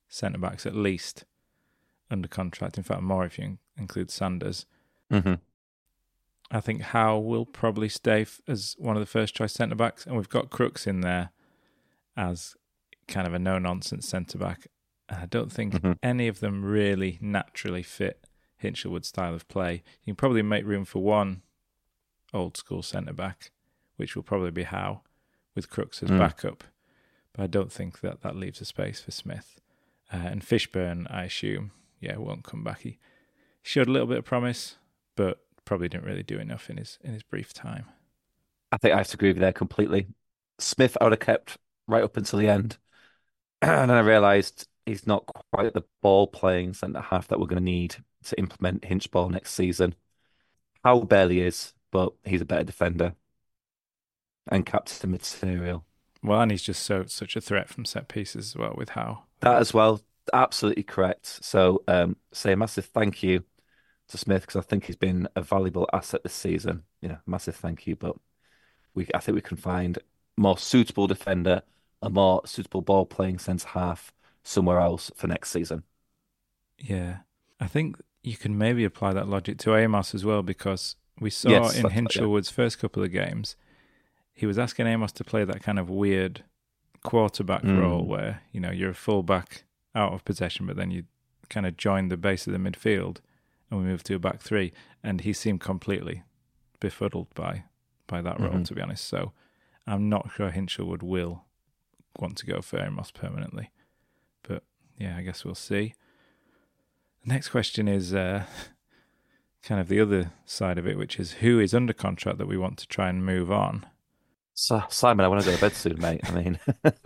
centre backs at least under contract. In fact, more if you in- include Sanders. Mm-hmm. I think Howe will probably stay f- as one of the first choice centre backs, and we've got Crooks in there as kind of a no nonsense centre back. I don't think mm-hmm. any of them really naturally fit Hinshelwood's style of play. You can probably make room for one old school centre back, which will probably be Howe, with Crooks as Mm. backup. But I don't think that that leaves a space for Smith. Uh, and Fishburne, I assume, yeah, won't come back. He showed a little bit of promise, but probably didn't really do enough in his in his brief time. I think I have to agree with you there completely. Smith I would have kept right up until the end. And then I realised he's not quite the ball-playing centre-half that we're going to need to implement Hinchball next season. Howe barely is, but he's a better defender and captain material. Well, and he's just so such a threat from set pieces as well with Howe. That as well, absolutely correct. So um, say a massive thank you to Smith because I think he's been a valuable asset this season. You know, massive thank you. But we, I think we can find more suitable defender, a more suitable ball playing centre half somewhere else for next season. Yeah, I think you can maybe apply that logic to Amos as well because we saw Yes, in that's right, Hinshelwood's first couple of games, he was asking Amos to play that kind of weird quarterback Mm. role where, you know, you're a fullback out of possession, but then you kind of join the base of the midfield and we move to a back three. And he seemed completely befuddled by by that role, Mhm. to be honest. So I'm not sure Hinshelwood will want to go for Amos permanently. But yeah, I guess we'll see. The next question is uh, kind of the other side of it, which is who is under contract that we want to try and move on. So, Simon, I want to go to bed soon, mate. I mean,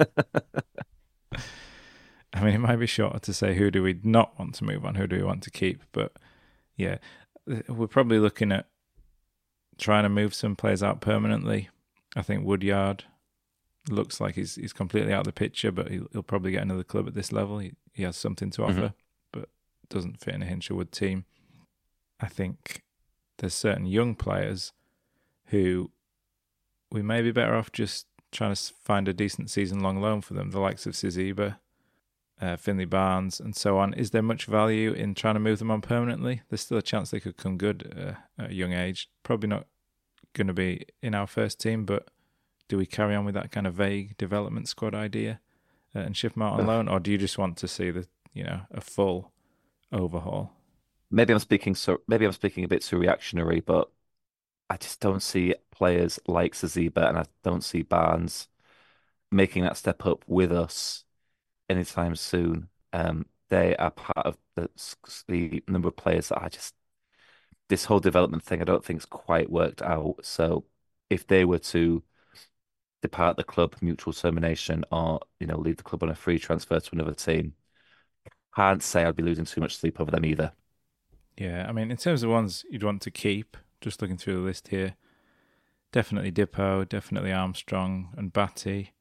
I mean, it might be shorter to say who do we not want to move on, who do we want to keep. But yeah, we're probably looking at trying to move some players out permanently. I think Woodyard looks like he's he's completely out of the picture, but he'll, he'll probably get another club at this level. He, he has something to offer, Mhm. but doesn't fit in a Hinshelwood team. I think there's certain young players who we may be better off just trying to find a decent season-long loan for them, the likes of Siziba, uh, Finley Barnes, and so on. Is there much value in trying to move them on permanently? There's still a chance they could come good uh, at a young age. Probably not going to be in our first team, but do we carry on with that kind of vague development squad idea uh, and ship them out on loan, or do you just want to see the you know a full overhaul? maybe I'm speaking so maybe I'm speaking a bit too reactionary, but I just don't see players like Siziba and I don't see Barnes making that step up with us anytime soon. Um, they are part of the, the number of players that I just this whole development thing I don't think's quite worked out. So if they were to depart the club, mutual termination, or you know leave the club on a free transfer to another team, can't say I'd be losing too much sleep over them either. Yeah, I mean, in terms of ones you'd want to keep, just looking through the list here, definitely Dippo, definitely Armstrong and Batty.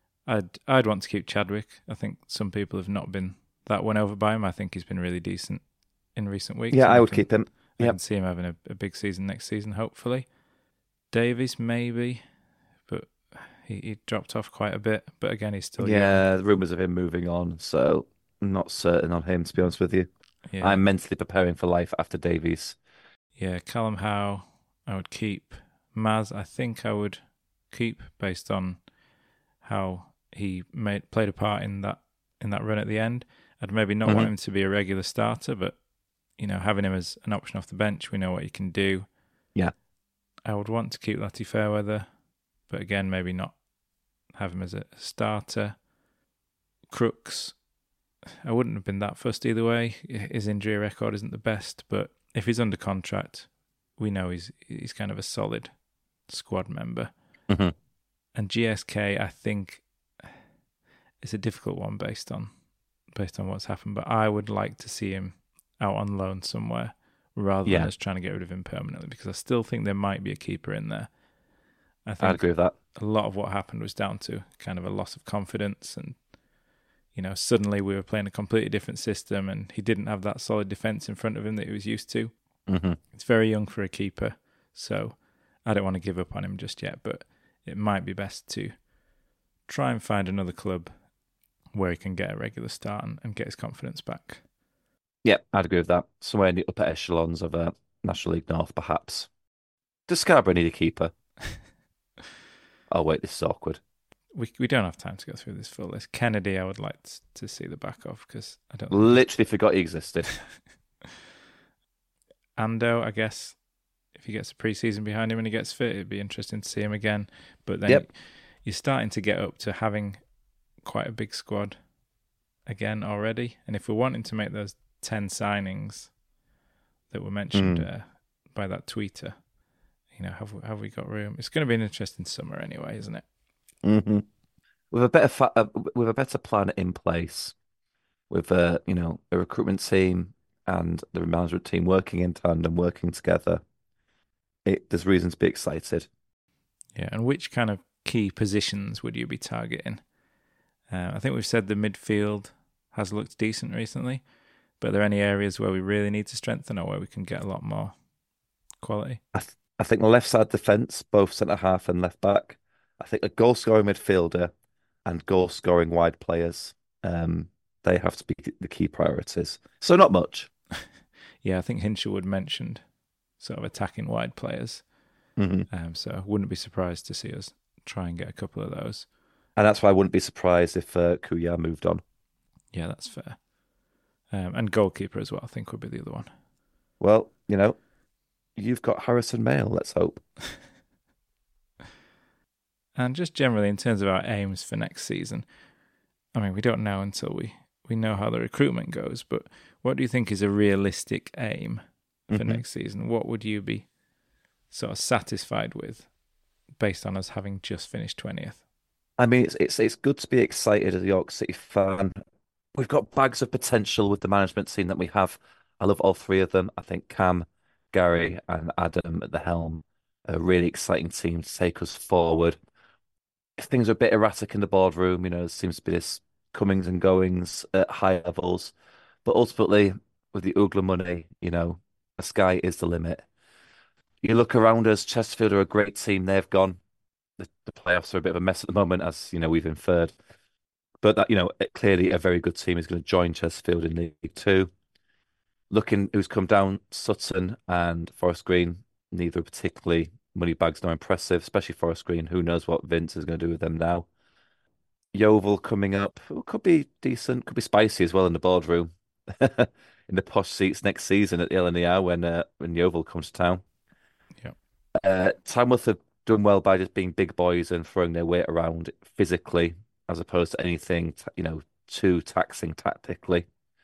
I'd I'd want to keep Chadwick. I think some people have not been that won over by him. I think he's been really decent in recent weeks. Yeah, and I I would can- keep him. I Yep. can see him having a, a big season next season, hopefully. Davies, maybe, but he, he dropped off quite a bit. But again, he's still young. Yeah, the rumours of him moving on, so I'm not certain on him, to be honest with you. Yeah. I'm mentally preparing for life after Davies. Yeah, Callum Howe, I would keep. Maz, I think I would keep based on how he made played a part in that in that run at the end. I'd maybe not want Mhm. him to be a regular starter, but you know, having him as an option off the bench, we know what he can do. Yeah. I would want to keep Letty Fairweather, but again, maybe not have him as a starter. Crooks, I wouldn't have been that fussed either way. His injury record isn't the best, but if he's under contract, we know he's he's kind of a solid squad member. Mhm. And G S K, I think, it's a difficult one based on based on what's happened. But I would like to see him out on loan somewhere rather Yeah. than us trying to get rid of him permanently, because I still think there might be a keeper in there. I I'd think agree with that. a lot of what happened was down to kind of a loss of confidence, and you know, suddenly we were playing a completely different system, and he didn't have that solid defense in front of him that he was used to. hmm It's very young for a keeper, so I don't want to give up on him just yet, but it might be best to try and find another club where he can get a regular start and, and get his confidence back. Yeah, I'd agree with that. Somewhere in the upper echelons of uh, National League North, perhaps. Does Scarborough need a keeper? Oh, wait, this is awkward. We we don't have time to go through this full list. Kennedy, I would like t- to see the back of because I don't think Literally forgot he existed. Ando, I guess, if he gets a pre-season behind him and he gets fit, it'd be interesting to see him again. But then Yep. you're starting to get up to having quite a big squad again already. And if we're wanting to make those ten signings that were mentioned Mm. uh, by that tweeter, you know, have we, have we got room? It's going to be an interesting summer anyway, isn't it? hmm With a better fa- uh, with a better plan in place, with a you know a recruitment team and the management team working in tandem, working together, it there's reason to be excited. Yeah, and which kind of key positions would you be targeting? Uh, I think we've said the midfield has looked decent recently, but are there any areas where we really need to strengthen or where we can get a lot more quality? I th I think the left side defence, both centre half and left back. I think a goal scoring midfielder and goal scoring wide players. Um, they have to be the key priorities. So not much. Yeah, I think Hinshelwood mentioned sort of attacking wide players. hmm Um, so I wouldn't be surprised to see us try and get a couple of those. And that's why I wouldn't be surprised if uh, Kuya moved on. Yeah, that's fair. Um, and goalkeeper as well, I think would be the other one. Well, you know, you've got Harrison Mayle, let's hope. And just generally in terms of our aims for next season, I mean, we don't know until we, we know how the recruitment goes, but what do you think is a realistic aim for Mhm. next season? What would you be sort of satisfied with based on us having just finished twentieth? I mean, it's it's it's good to be excited as a York City fan. We've got bags of potential with the management team that we have. I love all three of them. I think Cam, Gary, and Adam at the helm are a really exciting team to take us forward. If things are a bit erratic in the boardroom, you know, there seems to be this comings and goings at high levels. But ultimately, with the Oogla money, you know, the sky is the limit. You look around us, Chesterfield are a great team. They've gone. The, the playoffs are a bit of a mess at the moment, as you know, we've inferred. But that, you know, clearly a very good team is going to join Chesterfield in League Two. Looking who's come down, Sutton and Forest Green, neither are particularly money bags nor impressive, especially Forest Green. Who knows what Vince is going to do with them now? Yeovil coming up, well, could be decent, could be spicy as well in the boardroom, in the posh seats next season at the L N E R when uh, when Yeovil comes to town. Yeah. Uh, Tamworth have done well by just being big boys and throwing their weight around physically, as opposed to anything, you know, too taxing tactically.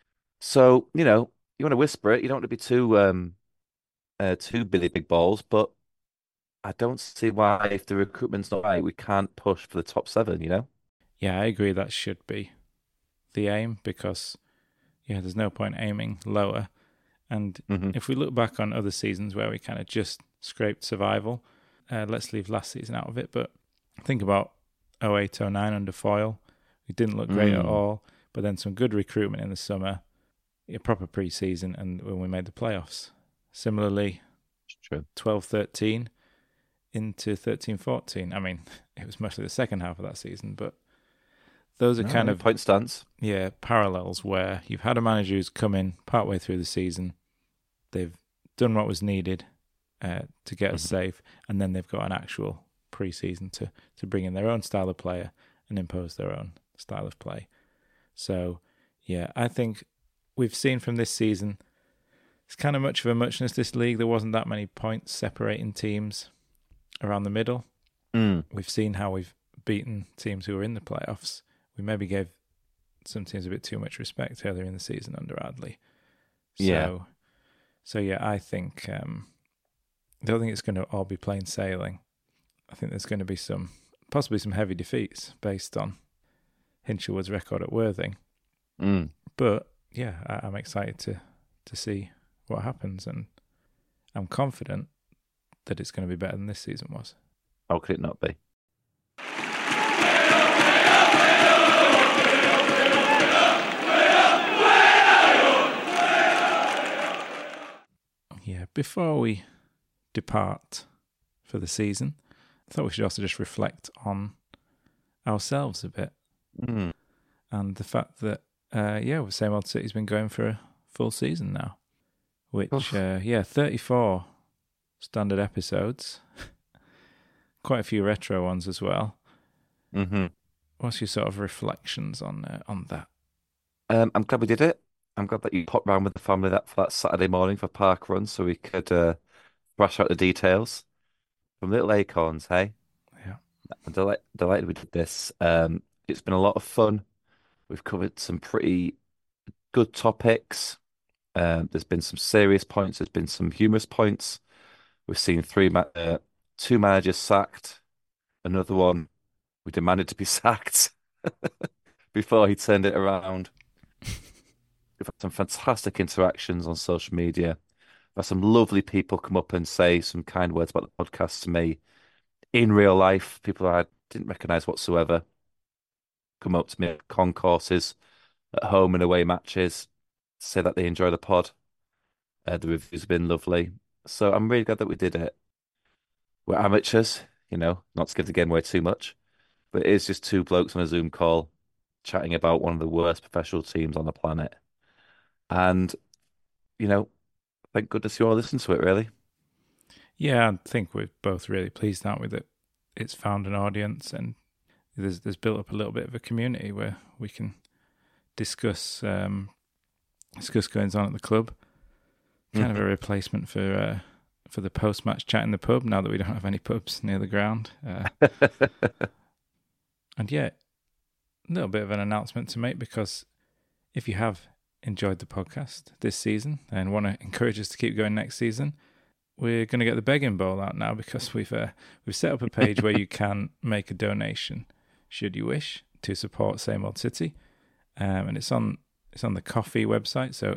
So, you know, you want to whisper it. You don't want to be too um uh, too Billy Big Balls, but I don't see why, if the recruitment's not right, we can't push for the top seven, you know? Yeah, I agree that should be the aim because, yeah, there's no point aiming lower. And hmm if we look back on other seasons where we kind of just scraped survival, uh, let's leave last season out of it, but think about oh eight oh nine under Foyle. We didn't look great at Mm. all, but then some good recruitment in the summer, a proper pre-season, and when we made the playoffs. Similarly, True. twelve thirteen into thirteen fourteen. I mean, it was mostly the second half of that season, but those are No, kind yeah, of point stance. yeah parallels where you've had a manager who's come in partway through the season, they've done what was needed uh, to get us Mhm. safe, and then they've got an actual pre-season to to bring in their own style of player and impose their own style of play. So yeah, I think we've seen from this season, it's kind of much of a muchness, this league. There wasn't that many points separating teams around the middle. Mm. We've seen how we've beaten teams who were in the playoffs. We maybe gave some teams a bit too much respect earlier in the season under Adley. So, Yeah. So yeah, I think um, I don't think it's going to all be plain sailing. I think there's going to be some, possibly some heavy defeats based on Hinshelwood's record at Worthing. Mm. But yeah, I, I'm excited to to see what happens, and I'm confident that it's going to be better than this season was. How could it not be? Yeah, before we depart for the season, I thought we should also just reflect on ourselves a bit. Mm. and the fact that, uh, yeah, Same Old City's been going for a full season now, which, uh, yeah, thirty-four standard episodes, quite a few retro ones as well. Mm-hmm. What's your sort of reflections on uh, on that? Um, I'm glad we did it. I'm glad that you popped round with the family that for that Saturday morning for park run, so we could uh, thrash out the details from Little Acorns. Hey, Yeah, I'm delight delighted we did this. Um, it's been a lot of fun. We've covered some pretty good topics. Um, there's been some serious points. There's been some humorous points. We've seen three, ma uh, two managers sacked. Another one we demanded to be sacked before he turned it around. We've had some fantastic interactions on social media. We've had some lovely people come up and say some kind words about the podcast to me in real life. People I didn't recognize whatsoever come up to me at concourses, at home and away matches, say that they enjoy the pod. Uh, the reviews have been lovely. So I'm really glad that we did it. We're amateurs, you know, not to give the game away too much, but it is just two blokes on a Zoom call chatting about one of the worst professional teams on the planet. And, you know, thank goodness you all listened to it, really. Yeah, I think we're both really pleased, aren't we, that it's found an audience and there's there's built up a little bit of a community where we can discuss um, discuss goings on at the club. Kind Mm-hmm. of a replacement for uh, for the post match chat in the pub now that we don't have any pubs near the ground. Uh, and yeah, a little bit of an announcement to make, because if you have enjoyed the podcast this season and want to encourage us to keep going next season, we're going to get the begging bowl out now, because we've uh, we've set up a page where you can make a donation, should you wish, to support Same Old City, um, and it's on it's on the Coffee website, so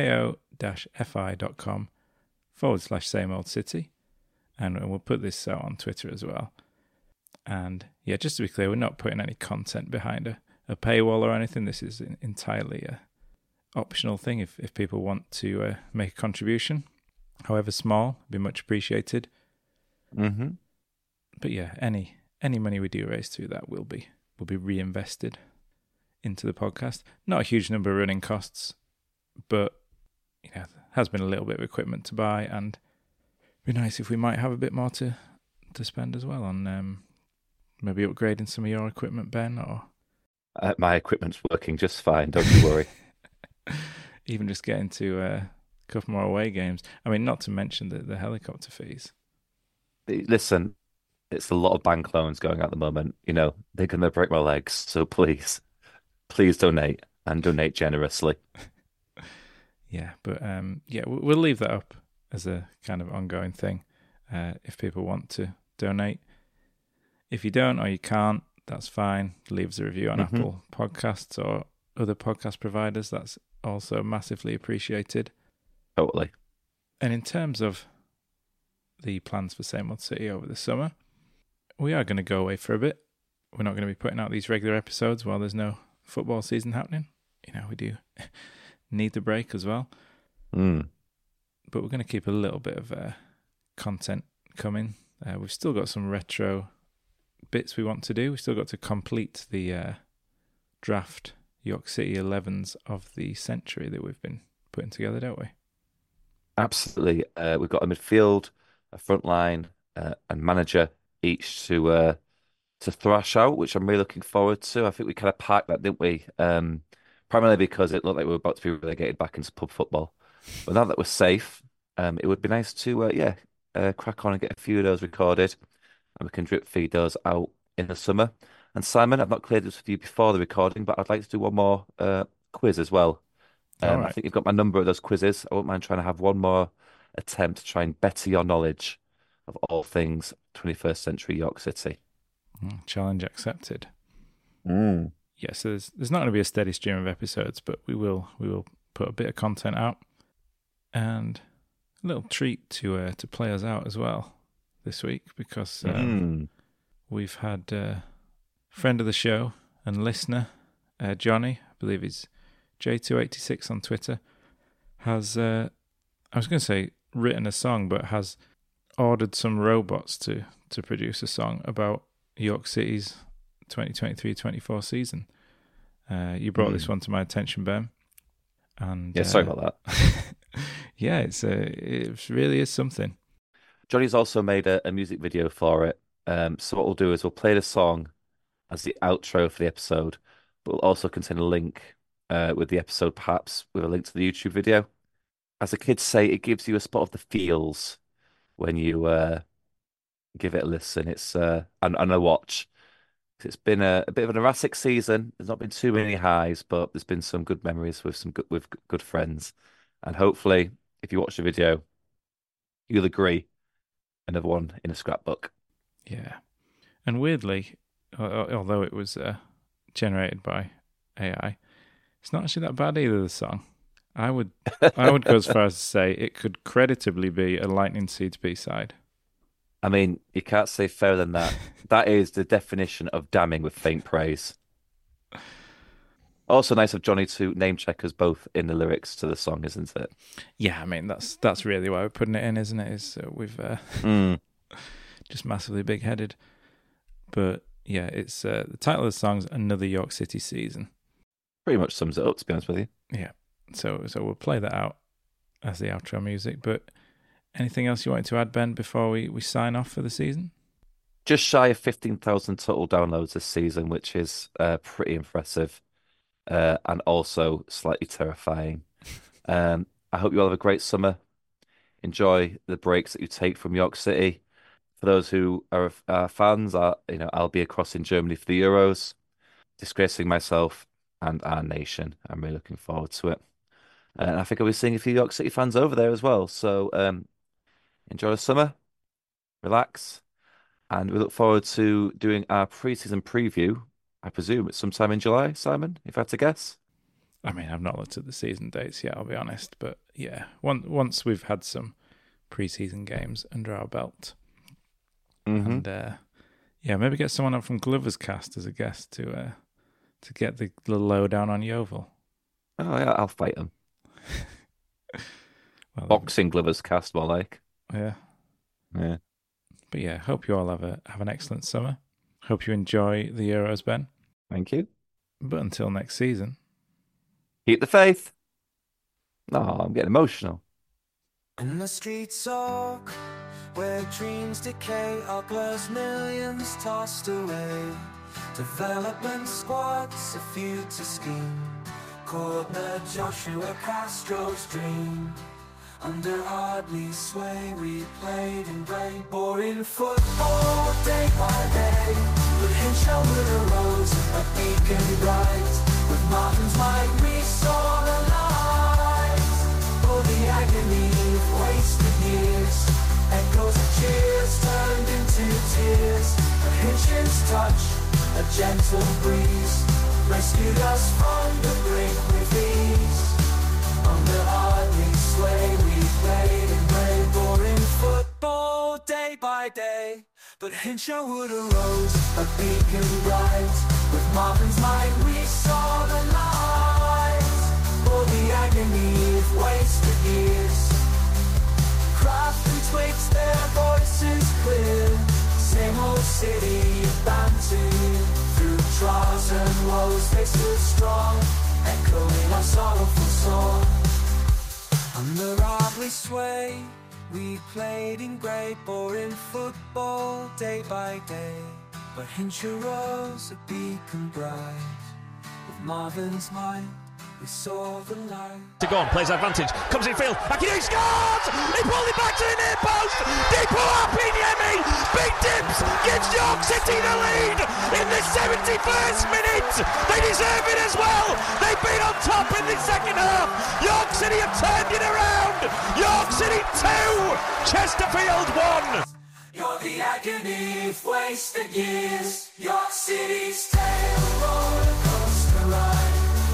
ko-fi.com forward slash Same Old City, and we'll put this out on Twitter as well. And yeah, just to be clear, we're not putting any content behind a, a paywall or anything. This is entirely a optional thing. If if people want to uh, make a contribution, however small, it'd be much appreciated. Mm-hmm. But yeah, any any money we do raise through that will be will be reinvested into the podcast. Not a huge number of running costs, but you know, has been a little bit of equipment to buy, and it'd be nice if we might have a bit more to to spend as well on um, maybe upgrading some of your equipment, Ben, or Uh, my equipment's working just fine, don't you worry. even just getting to uh, a couple more away games. I mean, not to mention the, the helicopter fees. Listen, it's a lot of bank loans going at the moment. You know, they're going to break my legs. So please, please donate, and donate generously. Yeah, but um, yeah, we'll, we'll leave that up as a kind of ongoing thing uh, if people want to donate. If you don't or you can't, that's fine. Leave us a review on Mhm. Apple Podcasts or other podcast providers. That's also massively appreciated. Totally. And in terms of the plans for Same Old City over the summer, we are going to go away for a bit. We're not going to be putting out these regular episodes while there's no football season happening. You know, we do need the break as well. Mm. But we're going to keep a little bit of uh, content coming. Uh, we've still got some retro bits we want to do. We've still got to complete the uh, draft York City elevens of the century that we've been putting together, don't we? Absolutely. Uh, we've got a midfield, a front line, uh, and manager each to uh, to thrash out, which I'm really looking forward to. I think we kind of parked that, didn't we? Um, primarily because it looked like we were about to be relegated back into pub football. But now that we're safe, um, it would be nice to, uh, yeah, uh, crack on and get a few of those recorded, and we can drip feed those out in the summer. And Simon, I've not cleared this with you before the recording, but I'd like to do one more uh, quiz as well. Um, All I right. think you've got my number of those quizzes. I won't mind trying to have one more attempt to try and better your knowledge of all things twenty-first century York City. Mm, challenge accepted. Mm. Yeah, so there's there's not going to be a steady stream of episodes, but we will we will put a bit of content out, and a little treat to uh, to play us out as well this week, because um, Mm. we've had a friend of the show and listener, uh, Johnny, I believe he's J two eighty-six on Twitter, has uh, I was going to say written a song, but has ordered some robots to to produce a song about York City's twenty twenty-three twenty-four season. Uh, you brought Mm. this one to my attention, Ben. And Yeah, sorry uh, about that. yeah, it's uh, it really is something. Johnny's also made a, a music video for it. Um, so what we'll do is we'll play the song as the outro for the episode, but we'll also contain a link uh, with the episode, perhaps with a link to the YouTube video. As the kids say, it gives you a spot of the feels when you uh, give it a listen. It's uh, and, and a watch. It's been a, a bit of an erratic season. There's not been too many highs, but there's been some good memories with some good, with good friends. And hopefully, if you watch the video, you'll agree. Another one in a scrapbook. Yeah. And weirdly, al- although it was uh, generated by A I, it's not actually that bad either, the song. I would I would go as far as to say it could creditably be a Lightning Seeds B-side. I mean, you can't say fairer than that. That is the definition of damning with faint praise. Also nice of Johnny to name check us both in the lyrics to the song, isn't it? Yeah, I mean, that's that's really why we're putting it in, isn't it? Is uh, we've uh, Mm. just massively big-headed. But yeah, it's uh, the title of the song's Another York City Season. Pretty much sums it up, to be honest with you. Yeah. So so we'll play that out as the outro music. But anything else you wanted to add, Ben, before we, we sign off for the season? Just shy of fifteen thousand total downloads this season, which is uh, pretty impressive uh, and also slightly terrifying. Um, I hope you all have a great summer. Enjoy the breaks that you take from York City. For those who are uh, fans, I, you know, I'll be across in Germany for the Euros, disgracing myself and our nation. I'm really looking forward to it. And I think I'll be seeing a few York City fans over there as well. So um, enjoy the summer, relax, and we look forward to doing our pre-season preview. I presume it's sometime in July, Simon, if I had to guess. I mean, I've not looked at the season dates yet, I'll be honest. But yeah, one, once we've had some pre-season games under our belt. Mm-hmm. And uh, yeah, maybe get someone up from Glover's Cast as a guest to uh, to get the, the lowdown on Yeovil. Oh, yeah, I'll fight them. Well, Boxing Glover's Cast, more like. Yeah. Yeah. But yeah, hope you all have a have an excellent summer. Hope you enjoy the Euros, Ben. Thank you. But until next season. Keep the faith. No, I'm getting emotional. In the streets of where dreams decay, upwards millions tossed away. Development squads, a future scheme. Corner Joshua Castro's dream. Under Ardley's sway we played in brain. Boring football day by day. With Hinshaw arose a beacon bright. With Martin's might we saw the light. Oh, the agony of wasted years. Echoes of cheers turned into tears. A Hinchin's touch, a gentle breeze, rescued us from the brink with ease. Under Ardley's sway we played in brave, boring football day by day. But Hinshaw Wood arose, a beacon bright. With Marvin's might we saw the light. Oh, the agony of wasted years. Craft and twigs, their voices clear. Same old city of Bantu. Through trials and woes they stood strong, echoing our sorrowful song. Under Ardley's sway we played in great, boring football day by day. But Hinshaw rose a beacon bright. With Marvin's mind we saw the light. To go on, plays advantage, comes in field, Akinu scores! He pulled it back to the near post! Dipu Appinyemi, big dips, gives York City the lead in the seventy-first minute! They deserve it as well! They've been on top in the second half! York City have turned it around! York City two, Chesterfield one! You're the agony of wasted years. York City's tale, roller coaster ride.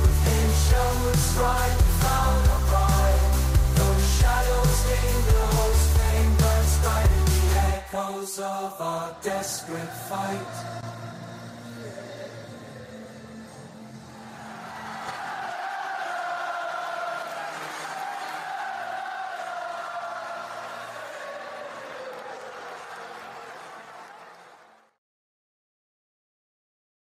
Was right, we found our pride. Those shadows in the host flame burns bright in the echoes of our desperate fight.